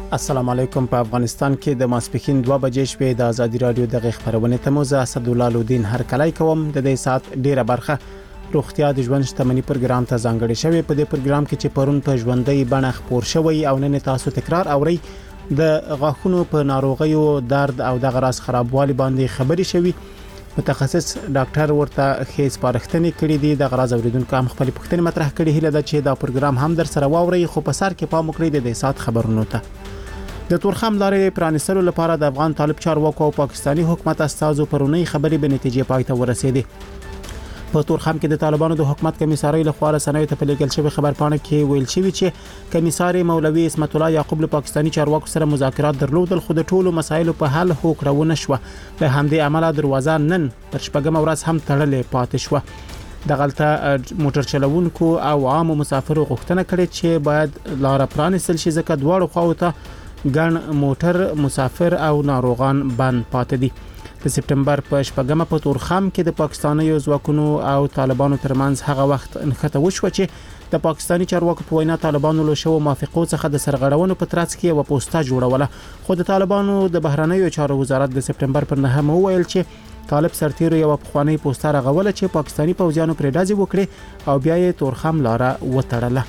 السلام علیکم. په افغانستان کې د ماسپښین 2 بجې شوې د ازادي رادیو د خبرونه تموزه اسدالله لودین هر کله کوم د دې سات ډیره برخه روغتیا د ژوند شتمنۍ پروګرام ته ځانګړی شوی. په دې پروګرام کې چې پرون په ژوندۍ بڼه خبر شوی او نن تاسو تکرار اوري د غاښونو په ناروغیو درد او د غراس خرابوالي باندې خبري شوی. متخصص ډاکټر ورته خېس پارښتنې کړې دي. د غراز اوریدونکو هم خپل پوښتنې مطرح کړې هله ده چې دا پروګرام هم در سره واوري. خو په سر کې پام وکړئ د دې سات خبرونو ته. د تورخم لارې پرانیستلو لپاره د افغان طالب چارواکو او پاکستانی حکومت استازو پرونی خبرې به نتیجې پای ته ورسېدې. په تورخم کې د طالبانو د حکومت کمیسارۍ له خوا رسنیو ته په لیکل شوی خبرپاڼه کې ویل شوی چې کمیسار مولوي اسمت الله یعقوب له پاکستانی چارواکو سره مذاکرات درلودل، خو د ټولو مسایلو په حل هوکړه ونه شوه. له همدې عمله دروازه نن پر شپږم ورځ هم تړلې پاتې شوه. د غلطه موټر چلوونکو او عام مسافرو غوښتنه کړې چې باید لار پرانیستل شي، ځکه دواړو خواو ته ګڼ موټر مسافر او ناروغان بند پاتې دي. د سپټمبر په شپږمه په تورخم کې د پاکستاني ځواکونو او طالبانو ترمنځ هغه وخت انخته وشو چې د پاکستاني چارواکو په وینا طالبانو له شو موافقو څخه د سرغړونو په ترڅ کې یو پوسټه جوړوله. خو د طالبانو د بهرنیو چارو وزارت د سپټمبر پر 9 ویل چې طالب سرتیرو یو پخوانی پوسټه رغوله چې پاکستاني پوځیانو پرې ډازې وکړي او بیا یې تورخم لاره وتړله.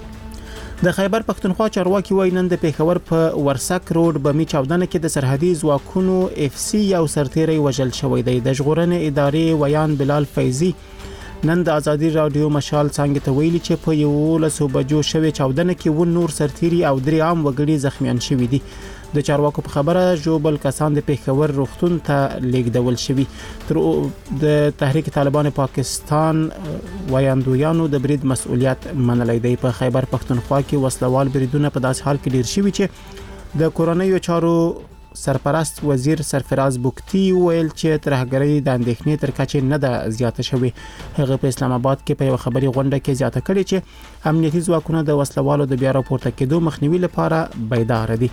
د خیبر پختونخوا چارواکي وایي نن د پیښور په ورسک روډ بمی چاودنه کې د سرحدي ځواکونو اف سی یو سرتیری وژل شوی دی. د ژغورنې ادارې ویان بلال فیضی نن د ازادي رادیو مشال څنګه ته ویلي چې په 11 بجو شوی چاودنه کې و نور سرتیری او 3 عام وګړي زخمیان شوي دي. د چارواکو په خبره جوبل کسان د پیښور روغتون ته لیږدول شوي. تر د تحریک طالبان پاکستان وایاندویانو د برید مسؤلیت منلای دی. په خیبر پختونخوا کې وسلوال بریدونه په داس حال کې ډیر شوي چې د کورونیو چارو سرپرست وزیر سرفراز بوکتی ویل چې ترهګری د اندېښنې تر کچې نه ده زیاته شوې. هغه په اسلام آباد کې په یو خبري غونډه کې زیاته کړې چې امنیتي ځواکونه د وسلوالو د بیا راپورته کېدو مخنیوي لپاره بیدار دي.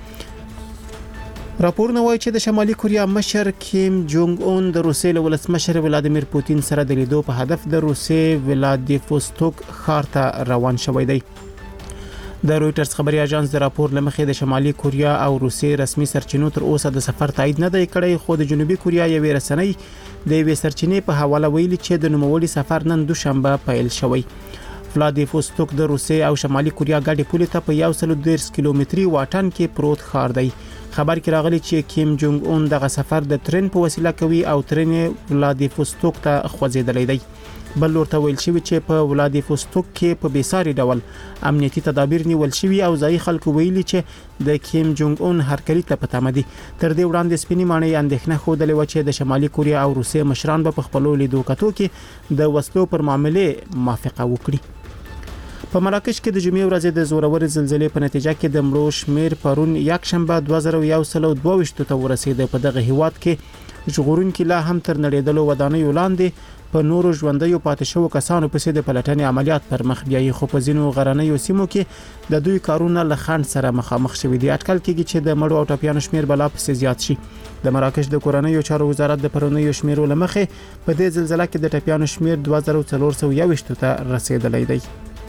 راپورونه وایي چې د شمالي کوریا مشر کیم جونګ اون د روسیې له ولسمشر ولادیمیر پوتین سره د لیدو په هدف د روسیې ولادیفوستوک ښار ته روان شوی دی. د رويټرز خبري اژانس د راپور لمخې د شمالي کوریا او روسیې رسمي سرچینو تر اوسه د سفر تایید نه دی کړی، خو د جنوبي کوریا یوې رسنۍ د یوې سرچینې په حواله ویلي چې د نوموړي سفر نن دوشنبه پیل شوی. ولادیفوستوک د روسیې او شمالي کوریا ګډې پولې ته په 130 کیلومتري واټن کې پروت ښار دی. خبر کې راغلی چې کیم جونګ اون دغه سفر د ترن په وسیله کوي او ترن ولادیفوستوک ته خوځېدلی دی. بل ورته ویل شوی چې په ولادیفوستوک کې په بیساري ډول امنیتي تدابیر نیول شوی او ځای خلکو ویلي چې د کیم جونګ اون هرکلی ته پته مدي. تر دې وړاندې سپینې ماڼۍ اندېښنه خوده لوي چې د شمالي کوریا او روسیې مشران به خپل لیدو کتو کې د وسلو پر معاملې موافقه وکړي. په مراکش کې د جمعې ورځې د زورورې زلزلې په نتیجه کې د مړو شمیر پرون یک شنبه 2122 ته ورسېد. په دغه هیواد کې ژغورونکي لا هم تر نړیدلو ودانیو لاندې په نورو ژوندیو پاتې شوو کسانو پسې د پلټنې عملیات پر مخ بیایي، خو په ځینو غرنیو سیمو کې د دوی کارونه له خنډ سره مخامخ شوي دي. اټکل کېږي چې د مړو او ټپیانو شمیر بلا پسې زیات شي. د مراکش د کورنیو چارو وزارت د پرونیو شمیرو لمخې په دې زلزلې کې د ټپیانو شمیر 2421 ته رسیدلی دی.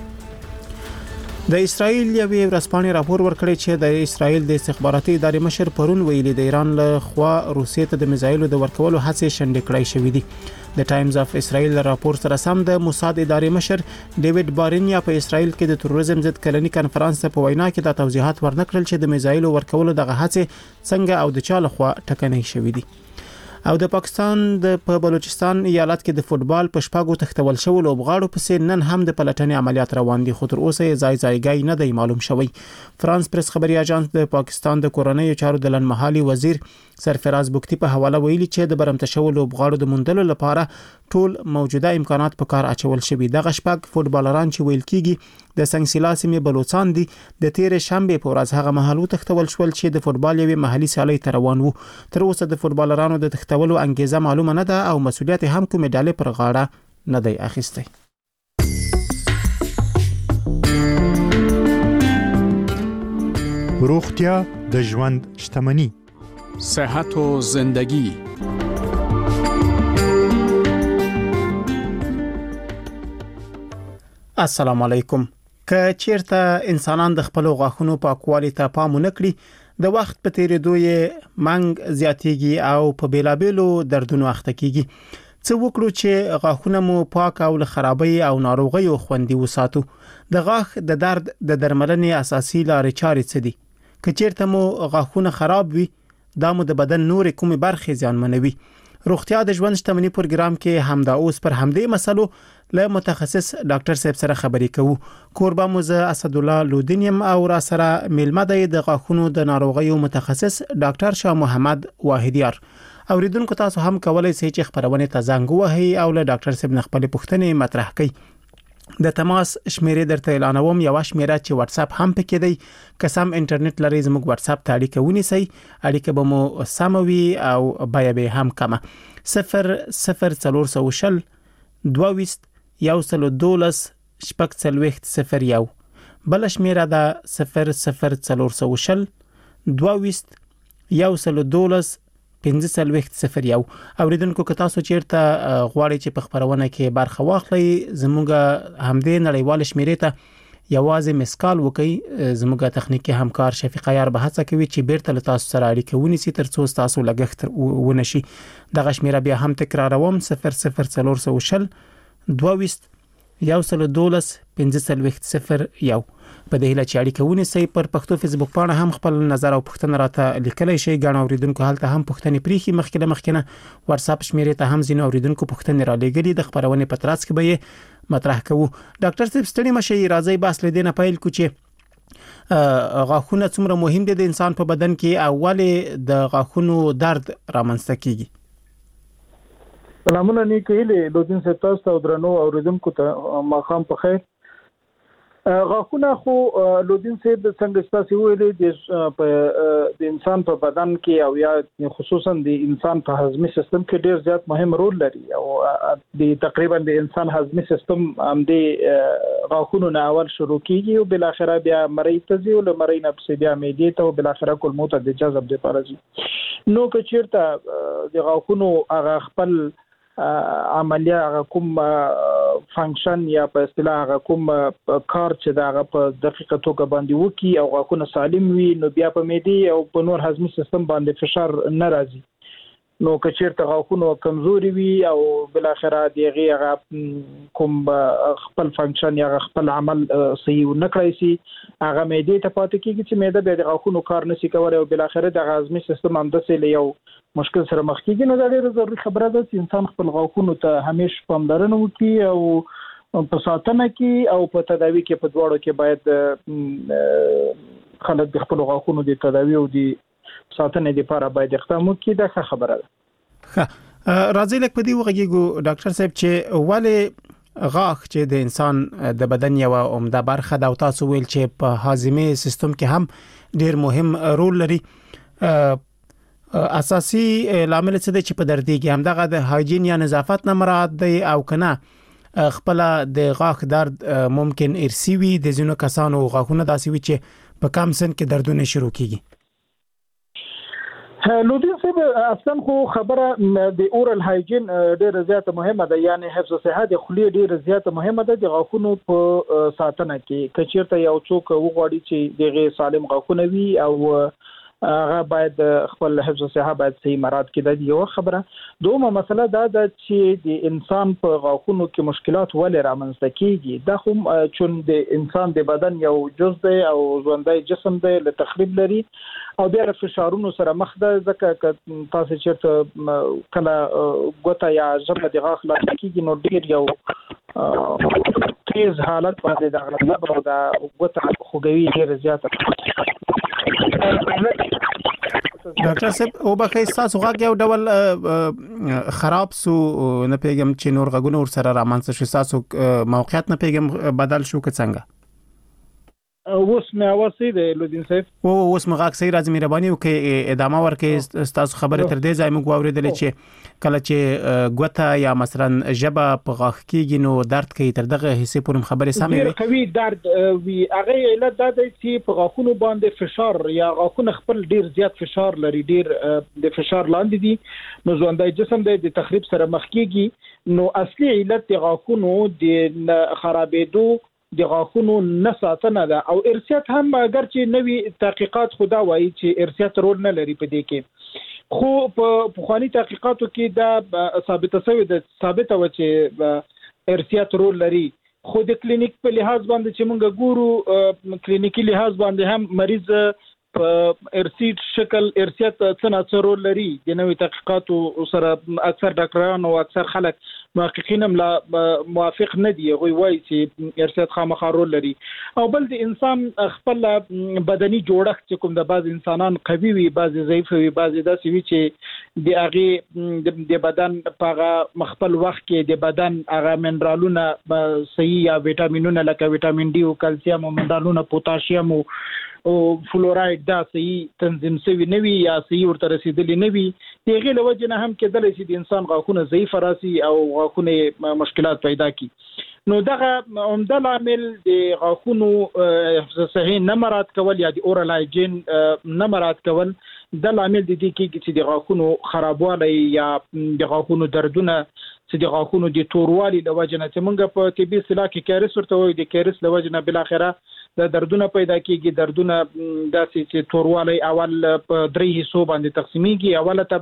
د اسرائیل یوې ورځپاڼې راپور ورکړی چې د اسرائیل د استخباراتي ادارې مشر پرون ویلي د ایران له خوا روسیې ته د میزایلو د ورکولو هڅې شنډې کړای شوې دي. د ټایمز اف اسرائیل راپور سره سم د موساد ادارې مشر ډیوډ بارنیا په اسرائیل کې د تروریزم ضد کلنی کنفرانس په وینا کې دا توضیحات ورنکړل چې د میزایلو ورکولو دغه هڅې څنګه او د چا لخوا ټکنۍ شوې دي. او د پاکستان په بلوچستان ایالت کې د فوتبال په شپږو تختول شو لوبغاړو پسې نن هم د پلټنې عملیات روان دي، خو تر اوسه یې ځای نه دی معلوم شوی. فرانس پریس خبري اژانس د پاکستان د کورنیو چارو د لنډمهالي وزیر سرفراز بوکتی په حواله ویلي چې د برمته شو لوبغاړو د موندلو لپاره ټول موجوده امکانات په کار اچول شوي. دغه شپږ فوتبالران چې ویل کیږي د سنگسیلا سیمې بلوچستان دي د تیر شنبه په ورځ هغه محلو تختول شول چې د فوتبال یوې محلي سیالۍ ته روان وو. تر اوسه د فوتبالرانو د تختولو انګیزه معلومه نه ده او مسؤلیت هم کومه ډالې پر غاړه نه دی اخیستی. روغتیا د ژوند شتمني، صحت و زندگی. السلام علیکم. که چیرته انسانان د خپل غاښونو پاکوالي ته پام ونه کړي د وخت په تیریدو یې منګ زیاتیږي او په بیلابېلو دردونو اخته کیږي. څه وکړو چې غاښونه مو پاک او له خرابۍ او ناروغیو خوندي وساتو؟ د غاښ د درد د درملنې اساسي لارې چارې څه دي؟ که چیرته مو غاښونه خراب وي دا مو د بدن نورې کومې برخې زیانمنوي. روغتیا د ژوند شتمنۍ پروګرام کې همدا اوس پر همدې مسلو له متخصص ډاکټر صاحب سره خبرې کوو. کوربه مو زه اسد الله لودینیم او را سره میلمه د غاښونو د ناروغیو متخصص ډاکټر شاه محمد واحدیار. اوریدونکو تاسو هم کولای شئ چې خبرونه ته زنګ ووهئ او له ډاکټر صاحب نه خپل پوښتنې مطرح کړئ. د تماس شمیرې درته اعلانوم. یو شمیره چې واتس اپ هم پکې دی. قسم انټرنیټ لري زموږ واتس اپ ته اړیکه ونیسئ. اړیکه به مو سموي او بیا به هم کمه 00400 22 112 شپږ بل شمیره ده 00400 22 112 1501. اوریدونکو که تاسو چیرته غواړئ چې په خبرونه کې برخه واخلئ زموږ همدې نړیوال شمیرې ته یوازې مسکال وکړئ. زموږ تخنیکی همکار شفیق عیار به هڅه کوي چې بیرته له تاسو سره اړیکه ونیسي ترڅو تاسو لګښت ونشي. دغه شمیره بیا هم تکراروم 00400 22 112 1501. په دې هیله چې اړیکه ونیسئ. پر پښتو فیسبوک پاڼه هم خپل نظر او پوښتنه راته لیکلای شئ. ګڼ اوریدونکو هلته هم پوښتنې پریخي. مخکې واتس اپ شمیرې ته هم ځینې اوریدونکو پوښتنې را لېږلي. د خبرونه په ترڅ کې به مطرح کوو. ډاکټر صاحب ستړي مشي راځي بحث لیدنه پیل کو چې غاښونه څومره مهم دي د انسان په بدن کې او ولې د غاښونو درد رامنځته کیږي؟ سلامونه نیکیلې لودین صاحب تاسو او درنو اوریدونکو ته ماښام په خیر. غاښونه خو لودین صاحب څنګه تاسو ویلې د انسان په بدن کې او یا خصوصا د انسان په هضمي سیستم کې ډیر زیات مهم رول لري او د تقریبا د انسان هضمي سیستم هم د غاښونو نه اول شروع کیږي او بل اخره بیا مړی ته ځي او مړی نه پسې بیا معدې ته او بل اخره کولمو ته د جذب لپاره ځي. نو که چیرته د غاښونو هغه خپل عملیه هغه کوم فنکشن یا په اصطلاح هغه کوم کار چې دا په دقیقه توګه باندې وکي او غاښونه سالم وي نو بیا په معدې او په نور هضمي سیستم باندې فشار نه راځي. نو که چیرته غاښونه کمزوري وي او بل اخره دغه هغه کوم خپل فنکشن یا خپل عمل صحیح نه کړی سي هغه معدې ته پاتې کیږي چې معده به د غاښونو کار نشي کولای او بل اخره د هضمي سیستم هم د سیل یو مشکل سره مخ کیږي. نو دا ډیره ضروري خبره ده چې انسان خپل غاښونو ته همیشه پاملرنه وکړي او په ساتنه کې او په تداوی کې په دواړو کې باید خلک د خپل غاښونو د تداوی او د ساتنې لپاره باید اقدام وکړي. دا ښه خبره ده. راځي لکه په دې وغږیږو ډاکټر صاحب چې ولې غاښ چې د انسان د بدن یو عمده برخه ده او تاسو ویل چې په هاضمي سیستم کې هم ډیر مهم رول لري اساسي لامل څه دی چې په دردېږي همدغه د هایجین یا نظافت نه مراد دی او کنه خپل د غاښ درد ممکن ارثي وي د ځینو کسانو غاښونه داسې وي چې په کم سن کې دردونه شروع کیږي. لودین صاحب اصلا خو خبره د اورال هایجین ډیره زیاته مهمه ده یعنی حفظ صحت د خولې ډیره زیاته مهمه ده د غاښونو په ساتنه کې. که چیرته یو څوک وغواړي چې دغه سالم غاښونه وي او هغه باید خپل حفظ صحت باید صحیح مراعات کړي. د یو خبره دومره مسله دا ده چې د انسان په غاښونو کې مشکلات ولې رامنځته کیږي. دا خو چون د انسان د بدن یو جزء دی او ژوندۍ جسم دی له تخریب لري او بیا له فشارونو سره مخ ده. ځکه تاسو چیرته کله ګوته یا ژبه د غاښ لا کیږي نو ډیر یو تیز حالت باندې د غلط او د ګوته خوګوي ډیر زیاته. ډاکټر صاحب او بخې تاسو غاښ یو ډول خراب سو نه پیغام چې نور غوونه ور سره رامنځته شو تاسو موقعیت نه پیغام بدل شو که څنګه؟ اوس مې اوسې د لودین صاحب اوس مغاک سي راځي مهرباني وکړئ ادامه ورکړئ. تاسو خبره تر دې ځای موږ اوریدل چې کله چې ګوته یا مثلا ژبه په غاښ کېږي نو درد کوي تر دغه حصے پورې خبره سمې وي کوي درد وی هغه علت دا دی چې په غاښونو باندې فشار یا غاښونه خپل ډیر زیات فشار لري ډیر د فشار لاندې دي نو ژوندۍ جسم د تخریب سره مخ کېږي. نو اصلي علت د غاښونو د خرابېدو د غاښونو نه ساتنه ده او ارثیات هم اگر چې نوي تحقیقات خدا وایي چې ارثیات رول نه لري په دې کې خو په پخوانی تحقیقاتو کې دا ثابته شوی ده ثابته و چې ارثیات رول لري خو د کلینیک په لحاظ باندې چې موږ ګورو کلینیکی لحاظ باندې هم مریض په ارثیت شکل ارثیات څه رول لري د نوې تحقیقاتو سره اکثر ډاکټران او اکثر خلک محققین هم لا موافق نه دي غوي وایي چې ارثیات خامخا رول لري او بل د انسان خپل بدني جوړښت چې کوم د بعض انسانان قوي وي بعض ضعیف وي بعض داسې وي چې د هغه د بدن په مخبل وخت کې د بدن هغه منرالونه صحیح یا وټامینونه لکه وټامین ډي او کلسیم او منرالونه پوتاشیم او فلوراید دا صحیح تنظیم شوی نوي یا صحیح ورته رسیدلی نوي دغه لوجه نه هم کېدل چې د انسان غاښونه ضعیف راسي او غاښونه مشکلات پیدا کی نو دغه عمده عامل د غاښونو صحیح نه مراعات کول یا د اورال هایجین نه مراعات کول د عامل د دې کې چې د غاښونو خرابوالی یا د غاښونو دردونه چې د غاښونو د توروالي د وجه نه چې موږ په طبي اصطلاح کې کیریس ورته وایي د کیریس د وجه نه بل اخره د دردونه پیدا کیږي دردونه داسې چې توروالی اول په درې حصو باندې تقسیمیږي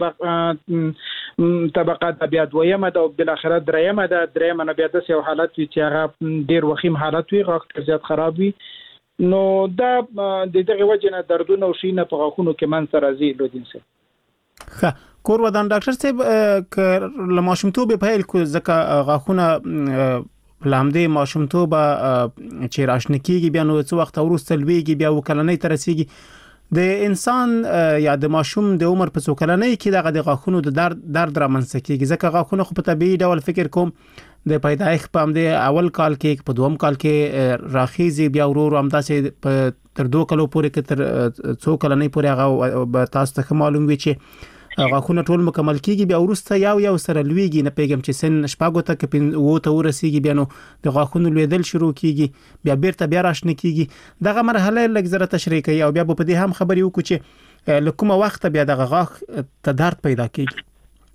اوله طبقه د بیا دویمه ده او بل اخره دریمه نه بیا د یو حالت وي چې هغه ډیر وخیم حالت وي غاښ زیات خراب وي نو دا د دغه وجه نه دردونه او شینه په غاښونو کې من سره راځي لودین سره کور ودان ډاکټر صاحب لماشومتوب په هیل کو ځکه غاښونه لامدې ماشومتوب چې راشنه کیږي بیا نو څو وخت ورسته لویږي بیا وکلنۍ تر رسیږي د انسان یا د ماشوم د عمر په څو کلنۍ کې دغه د غاښونو د درد رامنځته کیږي ځکه غاښونه خو په طبيعي ډول فکر کوم د پیدایښت په امده اول کال کې په دوم کال کې راخیزي بیا ورور همداسې په تر 2 کلو پورې کې تر څو کلنۍ پورې هغه تاسو ته معلوم وي چې غاښونه ټول مکمل کیږي بیا ورسته یو سره لویږي نه پیغام چې سن شپږو ته کې وو ته ورسیږي بیا نو د غاښونو لویدل شروع کیږي بیا بیرته بیا راشنه کیږي دغه مرحله لږ زره تشریح کوي او بیا په دې هم خبرې وکړو چې لکه وخت بیا د غاښ ته درد پیدا کیږي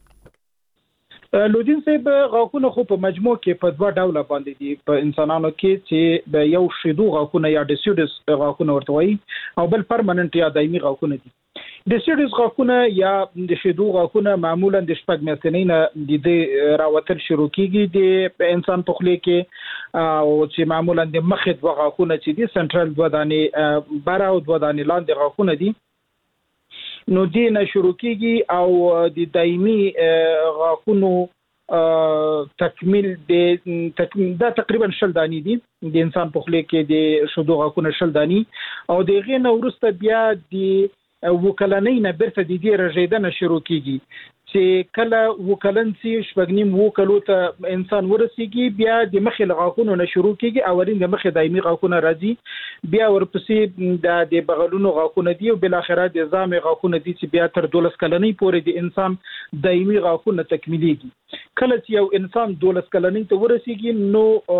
لودین صاحب غاښونه خو په مجموع کې په دوه ډوله باندې دي په انسانانو کې چې یو شیدو غاښونه یا ډیسیډس غاښونه ورته وایي او بل پرمننت یا دایمي غاښونه دي ډیسیډس غاښونه یا د شیدو غاښونه معمولا د شپږ میاشتې نه د راوتل شروع کیږي د انسان په خولې کې او چې معمولا د مخې دوه غاښونه چې دي سنټرل دوه دانې بره او دوه دانې لاندې غاښونه دي نو دې نه شروع کیږي او د دایمي غاښونو تکمیل دا تقریبا 10 دانی دي د انسان په خولې کې د شیدو غاښونه 10 دانی او دغه نه ورسته بیا د وکلنۍ نه برته د دې رژیدنه شروع کیږي چې کله وکلنسي شپږنیم وکلو ته انسان ورسیږي بیا د مخې غاښونو نه شروع کیږي اولین د مخې دایمي غاښونه راځي بیا ورپسې د بغلونو غاښونه دي او بل اخره د ځامې غاښونه دي چې بیا تر 12 کلنۍ پورې د انسان دایمي غاښونه تکمیلېږي کله چې یو انسان 12 کلنۍ ته ورسیږي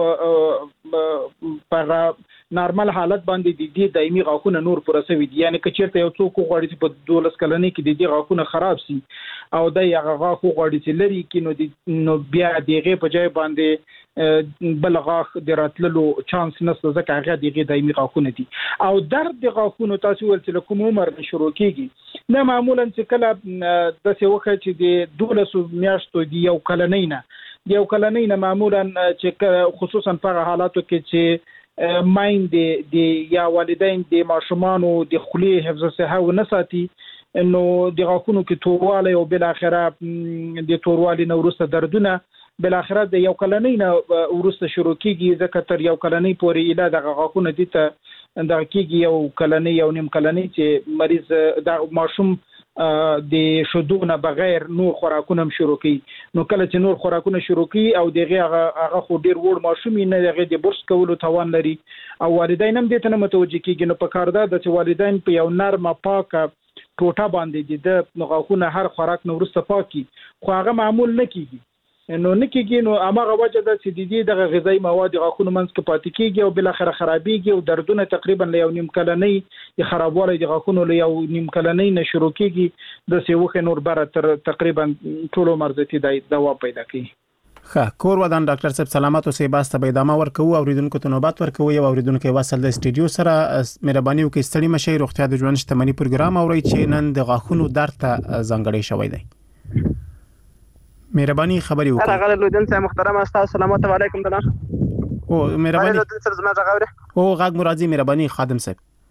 نو په نارمل حالت باندې د دې دایمي غاښونه نور پرسوي دي یعنی که چیرته یو څوک غواړي چې په 12 کلنۍ کې د دې غاښونه خراب شي او د هغه غاښ غواړي چې لري کې نو بیا دغه په ځای باندې بل غاښ د راتللو چانس نشته ځکه هغه دغه دایمي غاښونه دي او درد د غاښونو تاسو ول چې کوم عمر شروع کیږي نه معمولا چې کله د څه وخت چې د 12 میاشتو دی یو کلنۍ نه معمولا چې خصوصا په حالاتو کې چې ماین د یا والدین د ماشومان او د خولې حفظ صحه و نساتي نو د غاښونو کې توروالی او بل اخره د توروالی نو ورسته دردونه بل اخره د یو کلنۍ نه ورسته شروع کیږي ځکه تر یو کلنۍ پورې اله د غاښونو دي ته د کیږي یو کلنۍ یو نیم کلنۍ چې مریض د ماشوم د شودونه بغیر نور خوراکونه شروع کوي نو کله چې نور خوراکونه شروع کوي او دغه هغه خو ډیر وړ ماشوم نه دغه د برس کولو توان لري او والدین هم دې ته متوجه کیږي نو په کار ده چې والدین په یو نرمه پاکه ټوټه باندې د غاښونه هر خوراک نو ورسته پاکي خو هغه معمول نه کیږي نو نکیږي نو هغه وجه ده چې د دې د غذایی مواد غاښونو منځ کې پاتې کیږي او بل اخر خرابېږي او دردونه تقریبا له یو نیم کلنۍ د خرابوالي د غاښونو له یو نیم کلنۍ نه شروع کیږي د سیوخه نور بره تر تقریبا ټول مرزتي د دوا پیدا کوي ښه کور ودان ډاکټر صاحب سلامات اوسئ باسته به ادامه ورکوو اوریدونکو ته نوبت ورکوو یو اوریدونکو وصل د استودیو سره مهرباني وکړئ ستړي مشئ روغتیا د ژوند شتمنۍ پروګرام اورئ چې نن د غاښونو درد ته ځانګړی شوی دی مهرباني خبري وکړئ هغه لودن صاحب محترم استاد سلام علیکم دنا او مهرباني لودن صاحب زما غاوري او غاګ مرادي مهرباني خادم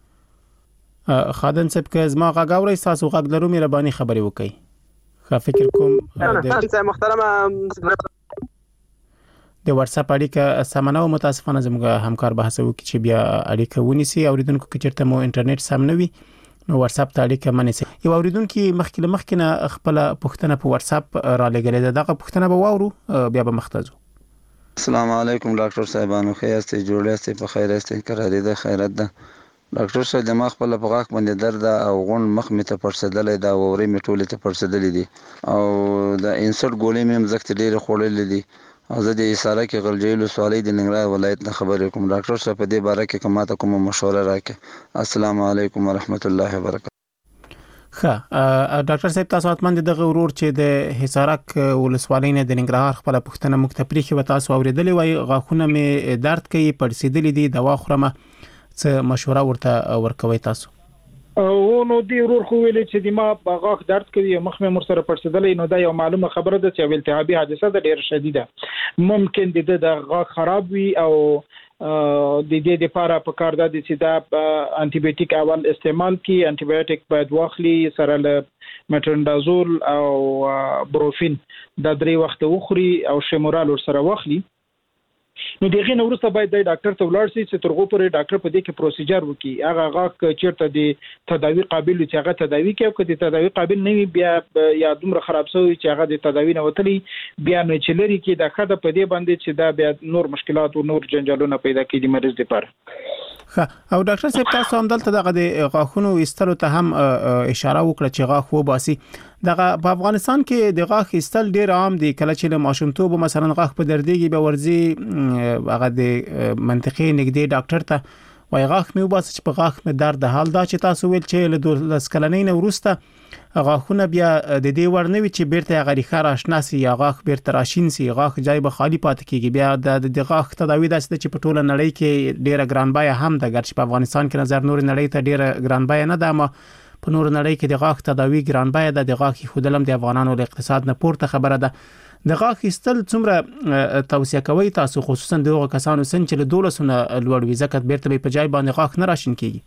صاحب که زما غاګ اورئ تاسو غاګ لرو مهرباني خبري وکړئ ښه فکر کوم د محترم د واتس اپ اړیکه سمنه او متاسفانه زموږ همکار بحث وکړي چې بیا اړیکه ونیسي اوریدونکو کې چیرته مو انټرنیټ سم نه وي نو واتس اپ ته اړیکه منیسي یو اوریدونکو مخکې خپل پوښتنه په واتس اپ را لګلې ده دغه پوښتنه به واورو بیا به مختازو السلام علیکم ډاکټر صاحبانو خیرسته جوړه په خیر است قرارې ده خیرت ده ډاکټر صاحب د مخ په لپغاک باندې درد او غون مخ می ته پرسدلې دا ووري می ټوله ته پرسدلې دي او د انسرټ ګولې مې مزکت ډېر خورلې دي او زه د اساره کې غلجیلو سوالې د ننګرهار ولایت نه خبرې کوم ډاکټر صاحب په دې باره کې کومه کومه مشوره راکړه السلام علیکم ورحمت الله وبرکاته ښه ډاکټر صاحب تاسو اتمن دغه ورور چې د حصارک ولسوالۍ نه د ننګرهار خپل پښتنه مکتپریخي و تاسو اوریدلې وای غاښونه مې درد کوي پړسیدلې دي دوا خورم څه مشوره ورته ورکوي تاسو او نو دی ورور خو ویل چې د ما غاښ درد کوي مخ مې مر سره پړسیدلې نو دا یو معلومه خبره ده چې التهابي حادثه ده ډېر شدیده ممکن د غاښ خراب وي او د دې لپاره په کار ده چې دا انټي بایوټیک اول استعمال کی انټي بایوټیک باید واخلي سره له مټرندازول او بروفین دا 3 وخت وخوري او شیمورال سره واخلي نو دغه نو ورسته باید د ډاکټر ته ولاړ شي چې ترغو پرې ډاکټر په دې کې پروسیجر وکي هغه غاښ چیرته د تداوی قابل چې هغه تداوی کوي او د تداوی قابل نه وي بیا یا دومره خراب شوی چې هغه د تداوی نه وتلی بیا نه چلري کې د خده په دې باندې چې دا بیا نور مشکلات او نور جنجالونه پیدا کوي د مریض لپاره او ډاکټر صاحب تاسو هم دلته دغه د غاښونو ایستلو ته هم اشاره وکړه چې غاښ وباسي دغه په افغانستان کې د غاښ ایستل ډیر عام دي کله چې له ماشومتوب مثلا غاښ په دردېږي به ورځي هغه د منطقي نږدې ډاکټر ته وای غاښ مې وباسي چې په غاښ مې درد حال دا چې تاسو ویل چې له 12 کلنۍ نه وروسته غاښونه بیا د دې ورنوي چې بیرته غریخه راشناسي یا غاښ بیرته راشین سي غاښ جای به خالی پاتې کیږي بیا د غاښ تداوی داسې چې په ټوله نړۍ کې ډیره ګران بای هم د ګرځي په افغانستان کې نظر نور نړۍ ته ډیره ګران بای نه ده اما په نور نړۍ کې د غاښ تداوی ګران بای ده د غاښ خودلم د افغانانو د اقتصاد نه پورته خبره ده د غاښ ایستل څومره توصیه کوي تاسو خصوصا دغه کسانو چې له 12 سنه لوړ وي ځکه بیرته په جای باندې غاښ نه راشین کیږي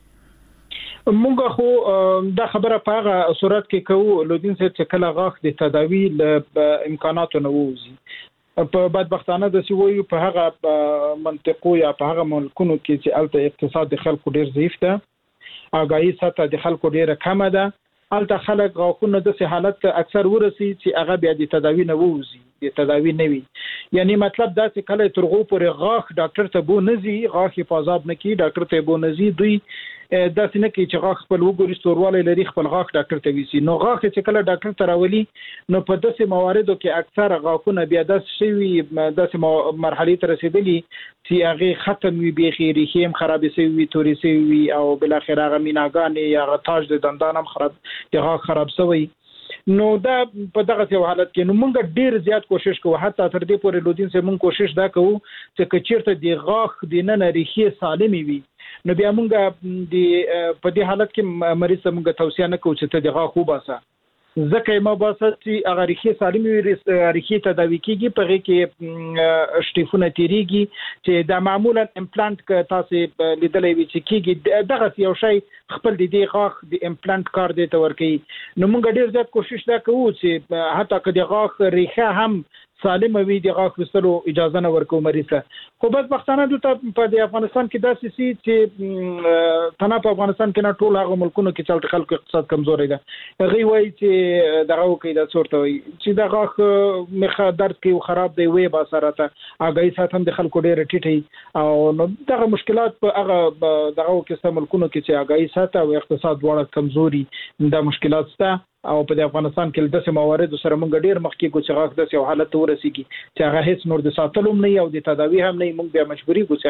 مونږ خو دا خبره په هغه صورت کې کوو لودین چې کله غاښ د تداوی له امکاناتو نه ووزي په بدبختانه د سوي په هغه منطقو یا په هغه ملکونو کې چې الته اقتصاد د خلکو ډیر ضعیف ده اګایي سطح د خلکو ډیره کمه ده الته خلک غاښونه د حالت اکثر ورسي چې هغه بیا د تداوی نه ووزي د تداوی نه وي یعنی مطلب دا چې کله ترغو پر غاښ ډاکټر ته بو نزي غاښ حفاظت نه کی ډاکټر ته بو نزي دوی دا څنګه کې چې غاښ خپل وګوري ستورواله لري خپل غاښ ډاکټر ته ویسي نو غاښ چې کله ډاکټر ته راولي نو په داسې مواردو کې اکثر غاښونه بیا د شوی داسې مرحله ته رسیدلي چې هغه ختم وي به خیری خیم خراب شي توري شي او بل اخر هغه میناګان یا غتاج د دندانم خراب د غاښ خراب شوی نو دا په دغه حالت کې نو موږ ډیر زیات کوشش کوو حتی تر دې پورې لودین سه موږ کوشش دا کوو چې چیرته د غاښ د نن ریخي سالمي وي نو بیا موږ د په دې حالت کې مریض ته موږ توصیه نه کوو چې ته د غاښ وباسه ځکه ما باسه چې هغه ریخي سالمي ریخي تداوی کیږي په هغه کې شټیفونه تیریږي چې دا معمولا امپلانت ک تاسو لیدلې وی چې کیږي دغه یو شی خپل د دې غاښ د امپلانت کار دی ته ورکی نو موږ ډیر زیات کوشش دا کوو چې حتی که د غاښ ریخه هم سالم وي د غاښ وستلو اجازه نه ورکو مریض ته خو بس بختانه د په افغانستان کې داسې سي چې تنه په افغانستان کې نه ټول هغه ملکونو کې چې خلکو اقتصاد کمزوري ده هغه وایي چې دغه کوي د څورته وي چې د غاښ مخه درد کوي خراب دی وي با سره ته هغه ساتم د خلکو ډېر ټیټي او نو دغه مشکلات په هغه دغه کې ملکونو کې چې هغه ساته او اقتصاد وړه کمزوري د مشکلات سره او په افغانستان کې د موارد سره موږ ډیر مخکې کو چې غاښ د یو حالت ورسیږي چې هغه هیڅ نور د ساتلو نه او د تداوی هم نه موږ بیا مجبوري کو چې هغه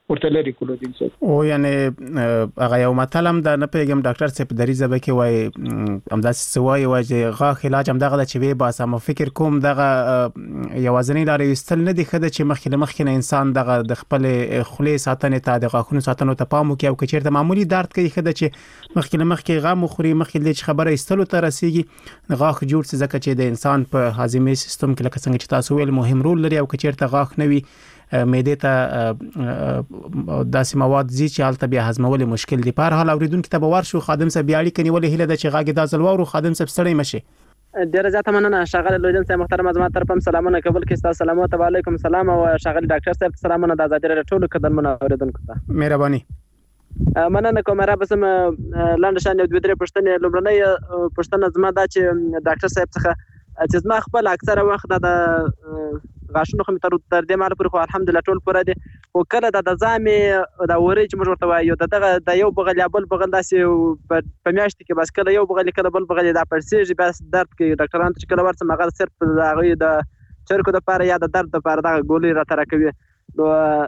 ورته لري کولو دي څه او یعنی هغه یو مطلب د نه پیغام ډاکټر صاحب دریزه به کې وای امداسي سوای وای چې غاښ علاج هم دغه چې وی باسه مو فکر کوم دغه یوازنی لارې استل نه دي خده چې مخکې انسان دغه د خپل خولې ساتنې ته د غاښونو ساتنو ته پام وکړي او کچېرته معمولی درد کوي خده چې مخکې غم خوري مخکې چې خبره استلو ته رسیږي غاښ جوړ څه ځکه چې د انسان په هاضمي سیستم کې لکه څنګه چې تاسو ویل مهم رول لري او کچېرته غاښ نه وي معده ته داسې مواد زی چې حالت بیا هضمول مشکل دي. په هر حال اوریدونکو ته باور شو خادم صاحب بیا اړیکه نیولې هله د چې غاګي د ځلوارو خادم صاحب ستړي مشه. ډیره زیاته مننه شاغل لودین صاحب محترم از ما طرفم سلامونه قبول کړئ. تاسو سلامات علیکم سلام او شاغل ډاکټر صاحب سلامونه د آزادۍ رادیو ټولو قدرمنو اوریدونکو ته مهرباني. مننه کوم را بسم لاندې شان یو دوه درې پښتنې لومړنۍ پښتنه زما دا چې ډاکټر صاحب څخه چې زما خپل اکثره وخت د غاښونو خو تر دې مال پر خو الحمدلله ټول پوره دي او کله د ځامې د اوري چې موږ ورته وایو دغه د یو بغل یا بل بغل داسې په میاشت کې بس کله یو بغل کله بل بغل دا پرسیږي بس درد کې ډاکټران چې کله ورته مغل صرف د هغه د چرکو د پاره یا د درد د پاره د ګولې را تر کوي نو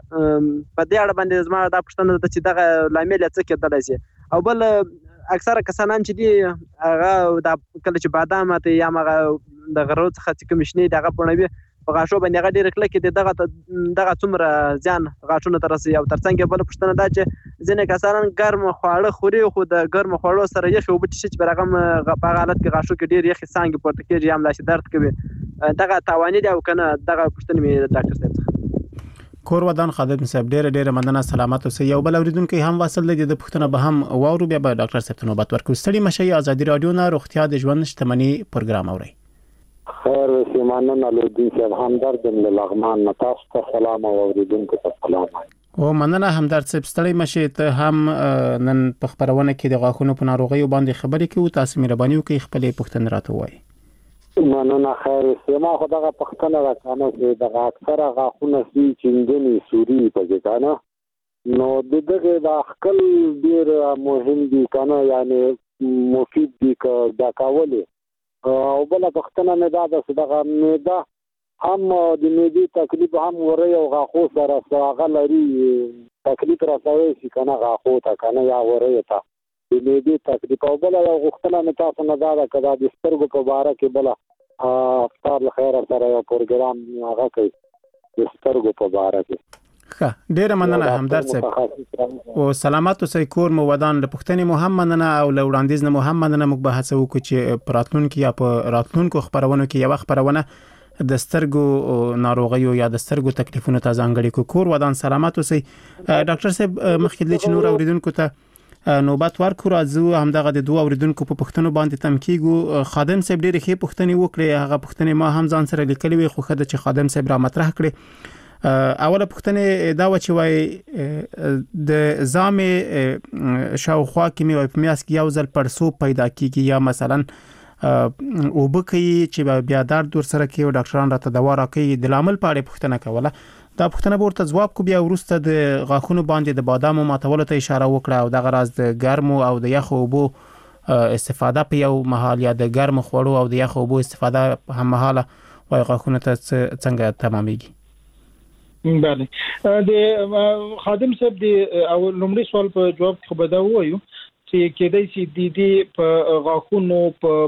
په دې اړه باندې زما دا پښتنه د چې دغه لامل څه کېدل شي او بل اکثره کسانان چې دي هغه د کله چې بادام ته یا مغه د غرو څخه چې کمشنی دغه پونوي په غاښو باندې هغه ډیر کله کې دغه څومره ځان غاښونو ته رسي او ترڅنګ بل پښتنه دا چې ځینې کسان ګرم خواړه خوري خو د ګرم خواړو سره یخ او بچ چې برغم په حالت کې غاښو کې ډیر یخ څنګه پورته کېږي هم لاسي درد کوي دغه تاواني دی او کنه دغه پښتنه می ډاکټر صاحب کور ودان خادم صاحب ډیر مننه سلامات اوسئ. یو بل اوریدونکو هم واصل دي د پښتنه به هم واورو بیا به ډاکټر صاحب ته نوبت ورکړو. ستړي مشه آزادۍ رادیو نه روغتیا د ژوند شتمنۍ پروګرام اوري. خیر سیمانه لودین صاحب همدرد د لغمان تاسو ته سلام او اوریدونکو ته سلام. او مننه همدرد صاحب ستړي مشه ته هم نن په خبرونه کې د غاښونو په ناروغیو باندې خبرې کوي. تاسو مهرباني وکړئ خپل پوښتنه راته وایي. مننه خیر سیما خدغه پښتنه راکنه چې دغه اکثره غاښونه سي چندني سوري په ځانه نو دغه د خپل ډیر مهم دي کنه یعنی مفید دي که دا کاوله او بل پښتنه نه دا دغه معده هم د معدې تکلیف هم وره او غاښو سره سره لري تکلیف راځي چې کنه غاښو ته کنه یا وره ته د معدې تکلیف او بل یو غوښتنه نه تاسو نه دا کدا د سترګو په باره کې بل افطار لخير سره یو پروګرام هغه کوي د سترګو په باره کې. ښه ډیره مننه همدرد صاحب او سلامات اوسئ. کور مو ودان له پښتنې مو هم مننه او له وړاندیز نه مو هم مننه. موږ به هڅه وکړو چې پراتلونکو یا په راتلونکو خبرونو کې یو خبرونه د سترګو ناروغیو یا د سترګو تکلیفونو ته ځانګړي کو. کور ودان سلامات اوسئ. ډاکټر صاحب مخکې د نور اوریدونکو ته نوبت ورکو راځو همدغه د دوه اوریدونکو په پښتنو باندې تم کیږو. خادم صاحب ډېر ښه پښتنې وکړي هغه پښتنې ما هم ځان سره لیکلې وي خو خدای چې خادم صاحب را مطرح کړي. اوله پښتنې دا و چې وای د زامې شاوخوا کې مې په میاس کې یو ځل پړسوب پیدا کیږي یا مثلا او بکې چې بیا درد ور سره کې او ډاکټران راته دوا راکړي د لامل په اړه پښتنه کوله. دا پښتنه ورته جواب کو بیا ورسته د غاښونو باندې د بادامو ماتولو ته اشاره وکړه او دغه راز د ګرمو او د یخو اوبو استفاده په یو محل یا د ګرمو خوړو او د یخو اوبو استفاده هم محاله وای غاښونو ته څنګه تمامېږي. بله د خادم صاحب د او لومړي سوال په جواب کې خو به دا وایو چې کېدای شي د دې په غاښونو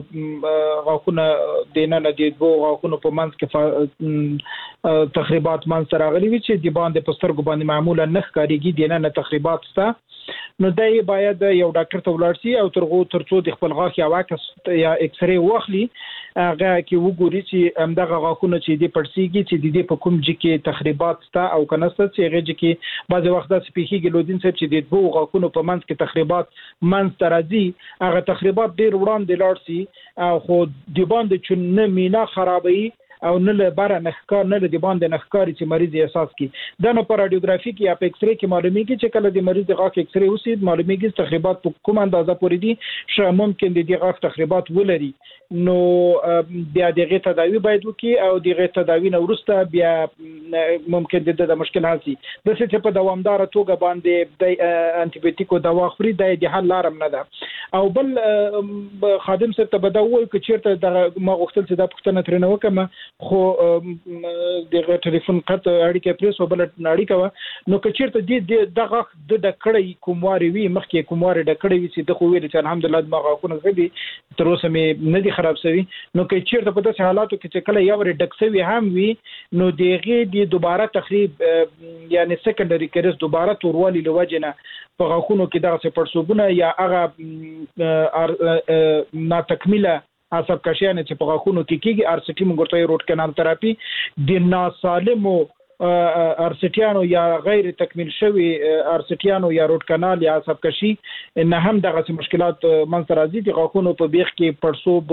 د نه د دوه غاښونو په منځ کې تخریبات منځ ته راغلي وي چې د باندې په سترګو باندې معمولا نه ښکارېږي د نه تخریبات شته نو دای باید یو ډاکټر ته ولاړ شي او ترڅو د خپل غاښ یا واکس یا ایکس ری واخلي هغه کې وګوري چې همدغه غاښونه چې د پړسیږي چې د دې په کوم ځای کې تخریبات شته او کنه ست چې هغه کې بعض وخت د سپیخي لودین صاحب چې د دوه غاښونو په منځ کې تخریبات منځ ته راځي هغه تخریبات ډیر وړاندې لاړ شي خو د باندې چې نه مینا خرابوي او نه له بار نه ښکار نه د باندې نه ښکاری چې مریض احساس کی دا نو پر رادیوګرافي کې یا په ایکس ری کې معلومیږي چې کله د مریض د غاښ ایکس ری وسید معلومیږي تخریبات په کوم اندازه پورې دي شو ممکن د دې غاښ تخریبات ولري نو بیا دغه تداوی باید وکړي او دغه تداوی نه ورسته بیا ممکن د مشکل حل شي د څه چې په دوامدار توګه باندې د انټي بیوټیکو دوا خوري د حل لار نه ده او بل خادم سره ته بدوي چې چیرته د ما غوښتل چې د پښتنه ترنه وکم خو د ټلیفون قط اړیکه پریس وبل اړیکه نو که چیرته دغه د کړی کومواري وي مخکې کومواري د کړی وي چې د خو ویل چې الحمدلله ما غوښنه غدي تر اوسه مې نه دي خراب شوی نو که چیرته په داسې حالاتو کې چې کله یو ډکسوي هم وي نو دغه د دوباره تخریب یعنی سیکنډری کیرس دوباره توروالی لوجنه په غاښونو کې دغه پړسوبونه یا هغه ناتکمیله عصب کشیانه چې په غاښونو کې کیږي ارسټي مونږ روټ کانال تراپي د ناسالمو ارسټیانو یا غیر تکمیل شوی ارسټیانو یا روټ کانال یا عصب کشي نه هم دغه مشکلات منځ راځي د غاښونو په بیخ کې پړسوب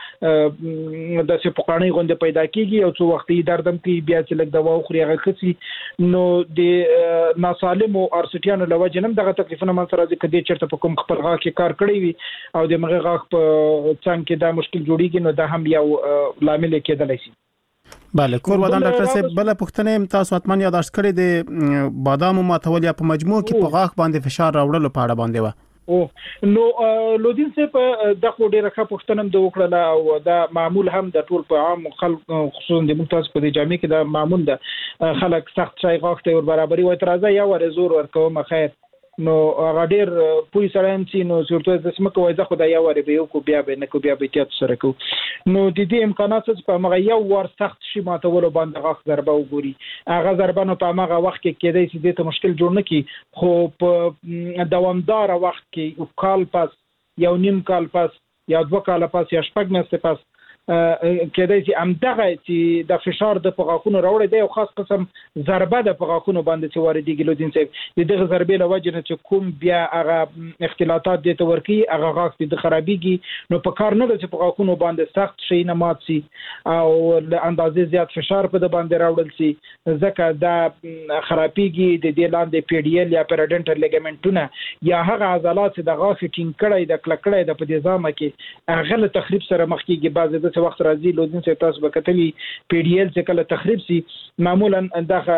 او د سپقانی غونډه پیدا کیږي او څو وختي دردم کې بیا چې لږ دوا خوري هغه خسي نو د ناسالمو ارسټیانو لوجه نم دغه تکلیفونه منځ راځي کدي چرته په کوم خپل غاښ کې کار کړی وي او د مغه غاښ په څنګه کې دا مشکل جوړیږي نو دا هم یو لامل کېدلی شي بله کور ودان ډاکټر صاحب بل پوښتنه تاسو اتمن یاداشت کړی د بادامو ماتول یا په مجموع کې په غاښ باندې فشار راوړلو په اړه باندې و نو لودین صاحب د خو ډیره ښه پوښتنه د وکړه او دا معمول هم د ټول په عام خلک خصوصا د ممتاز په جامع کې دا معمول ده خلک سخت شای غاښ ته ور برابرۍ و اعتراضه یا ور زور ورکوم خیر نو هغه ډیر پوي سره انسي نو صورت د سمکه وایي خدای یا ور به یو کو بیا به نه کو بیا به تاسو سره کو نو د دې امکانات څخه په مغه یو ور سخت شي ماتول باندې غاښ ضربه وګوري هغه ضربه نو په مغه وخت کې کېدای شي د مشکل جوړ نه کی خو په دوامدار وخت کې او کال پس یو نیم کال پس یا 2 کال پس یا شپږ میاشتې پس کېدای شي امدغه چې د فشار د غاښونو راوړي دی او خاص قسم ضربه د غاښونو باندې چې واردېږي لودین صاحب دغه ضربې له وجه نه چې کوم بیا هغه اختلاطات د تورکی هغه غاښ د خرابېږي نو په کار نه ده چې په غاښونو باندې سخت شي نه مات شي او له اندازې زیات فشار په د باندې راوړل شي ځکه دا خرابېږي د دې لاندې پی ډی ال یا پیراډنټل لیګامنټونه یا هغه عضلات چې د غاښ ټینګ کړي د کلکړې د په دې ځامه کې هغه له تخریب سره مخ کېږي بعضې څه وخت راځي لودین صاحب تاسو به کتلی پی ډی ال چې کله تخریب سي معمولا دغه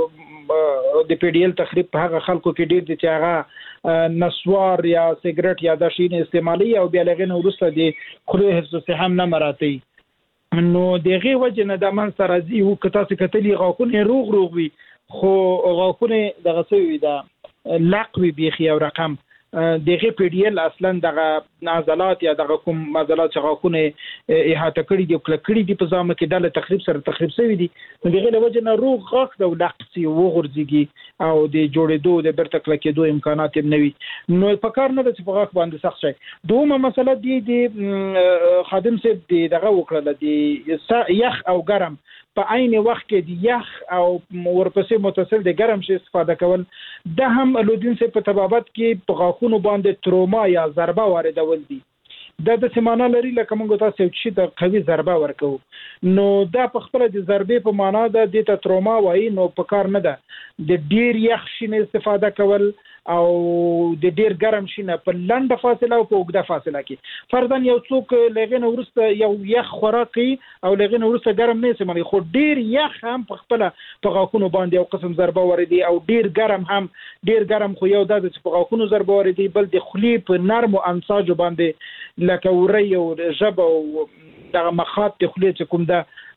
د پی ډی ال تخریب په هغه خلکو کې ډیر دي چې هغه نسوار یا سیګریټ یا د شین استعمالي او بیا لغې وروسته د خلوی حفظ صحه نه مراتي نو دغه وجه نه د من سره راځي او که تاسو کتلی غاښونه روغ وي خو غاښونه دغه سوي دا لقوي بيخي او رقم دغه پی ډی ال اصلا دغه عضلات یا دغه کوم عضلات چې غاښونه احاطه کړي دي او کړي دي په ځامه کې د تخریب سره تخریب شوی دي دغه له وجه نه روغ غاښ د لقسي وغورځيږي او د جوړېدو د برته کلکېدو امکانات هم نوي نو په کار نه د په غاښ باندې سخت شي دومره مسله دي د خادم صاحب دغه وکړه د یخ او ګرم په عین وخت کې د یخ او ورپسې متصل د ګرم شي استفاده کول د هم لودین صاحب په تبابت کې په غاښونو باندې تروما یا ضربه واردول دي د سیمانه لري لکه موږ تاسو چې د قوي ضربه ورکو نو دا په خپل د ضربې په معنا د تروما وایي نو په کار نه ده د ډیر یخ شینه استفاده کول او د ډیر ګرم شینه په لنډه فاصله او په اوږده فاصله کې فرضاً یو څوک لغې ورسته یو یخ خوراکي او لغې ورسته ګرم نه سمي خو ډیر یخ هم په خپل په غاښونو باندې یو قسم ضربه وردي او ډیر ګرم خو یو د په غاښونو ضربه وردي بل د خلی په نرمو انساج باندې لکه وري او ژبه او دغه مخاط د خلی چې کوم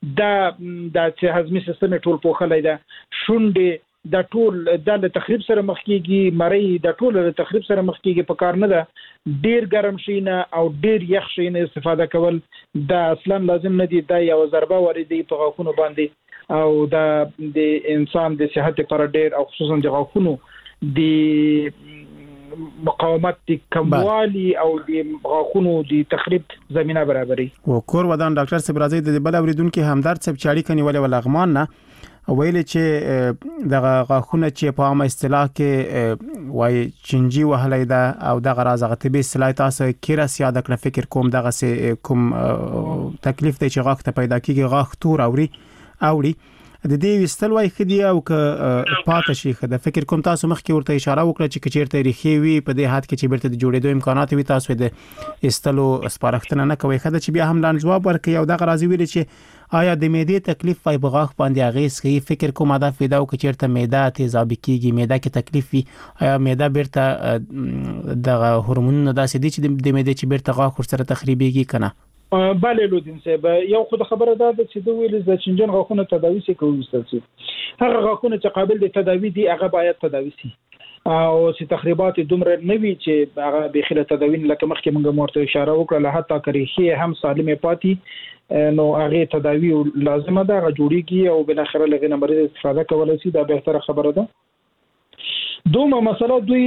د چې هضمي سیستم ټول پوښلای ده شونډې د ټول د تخریب سره مخ کیږي مری د ټول د تخریب سره مخ کیږي په کار نه ده ډیر ګرم شینه او ډیر یخ شینه استفاده کول د اصلا لازم نه دي د یو ضربه وردی په غاښونو باندې او د انسان د صحت لپاره ډیر او خصوصا د غاښونو د مقاومت د کموالي او د غاښونو د تخریب زمينه برابري او کور ودان ډاکټر صاحب راځي د بل اوریدونکو همدارد صاحب چاړي کني ولې ولغمان نه ویل چې د غاښونه چې په عامه اصطلاح کې وای چنجي وهلې ده او د غرازغه طبي اصطلاح تاسو کیره سیاده کړ فکر کوم دغه کوم تکلیف دی چې غاښ ته پیدا کیږي غاښ تور اوري د دې وستل وای خدي او ک پاتې شي خد فکر کوم تاسو مخکې ورته اشاره وکړه چې کچیرته ریخي وي په دې حد کې چې بیرته د جوړېدو امکانات وي تاسو د استلو سپارښتنه نه کوي خد چې بیا هم لاندې جواب ورکړي او د غرازي ویل چې آیا د معدې تکلیف وای بغاخ باندې اغیز کوي فکر کوم دا فایده او کچیرته معده تیزابي کیږي معده کې تکلیف وي آیا معده بیرته د هورمونونو داسې دي چې د معدې چې بیرته غاخ سره تخریبيږي کنه bale لودین صاحب یو خو خبره ده چې د ویل د چنجن غاښونه تداوي سي کوي ستاسو هغه غاښونه چې قابل د تداوي دي هغه باید تداوي سي او چې تخریبات دومره نوي چې هغه بخیله تداوی لکه مخکې موږ مرته اشاره وکړه حتی کریخي هم سالمه پاتې نو هغه تداوی لازمه ده هغه جوړیږي او بل اخر لغه مریض استفاده کولای شي دا به تر خبره ده دومره مسله دوی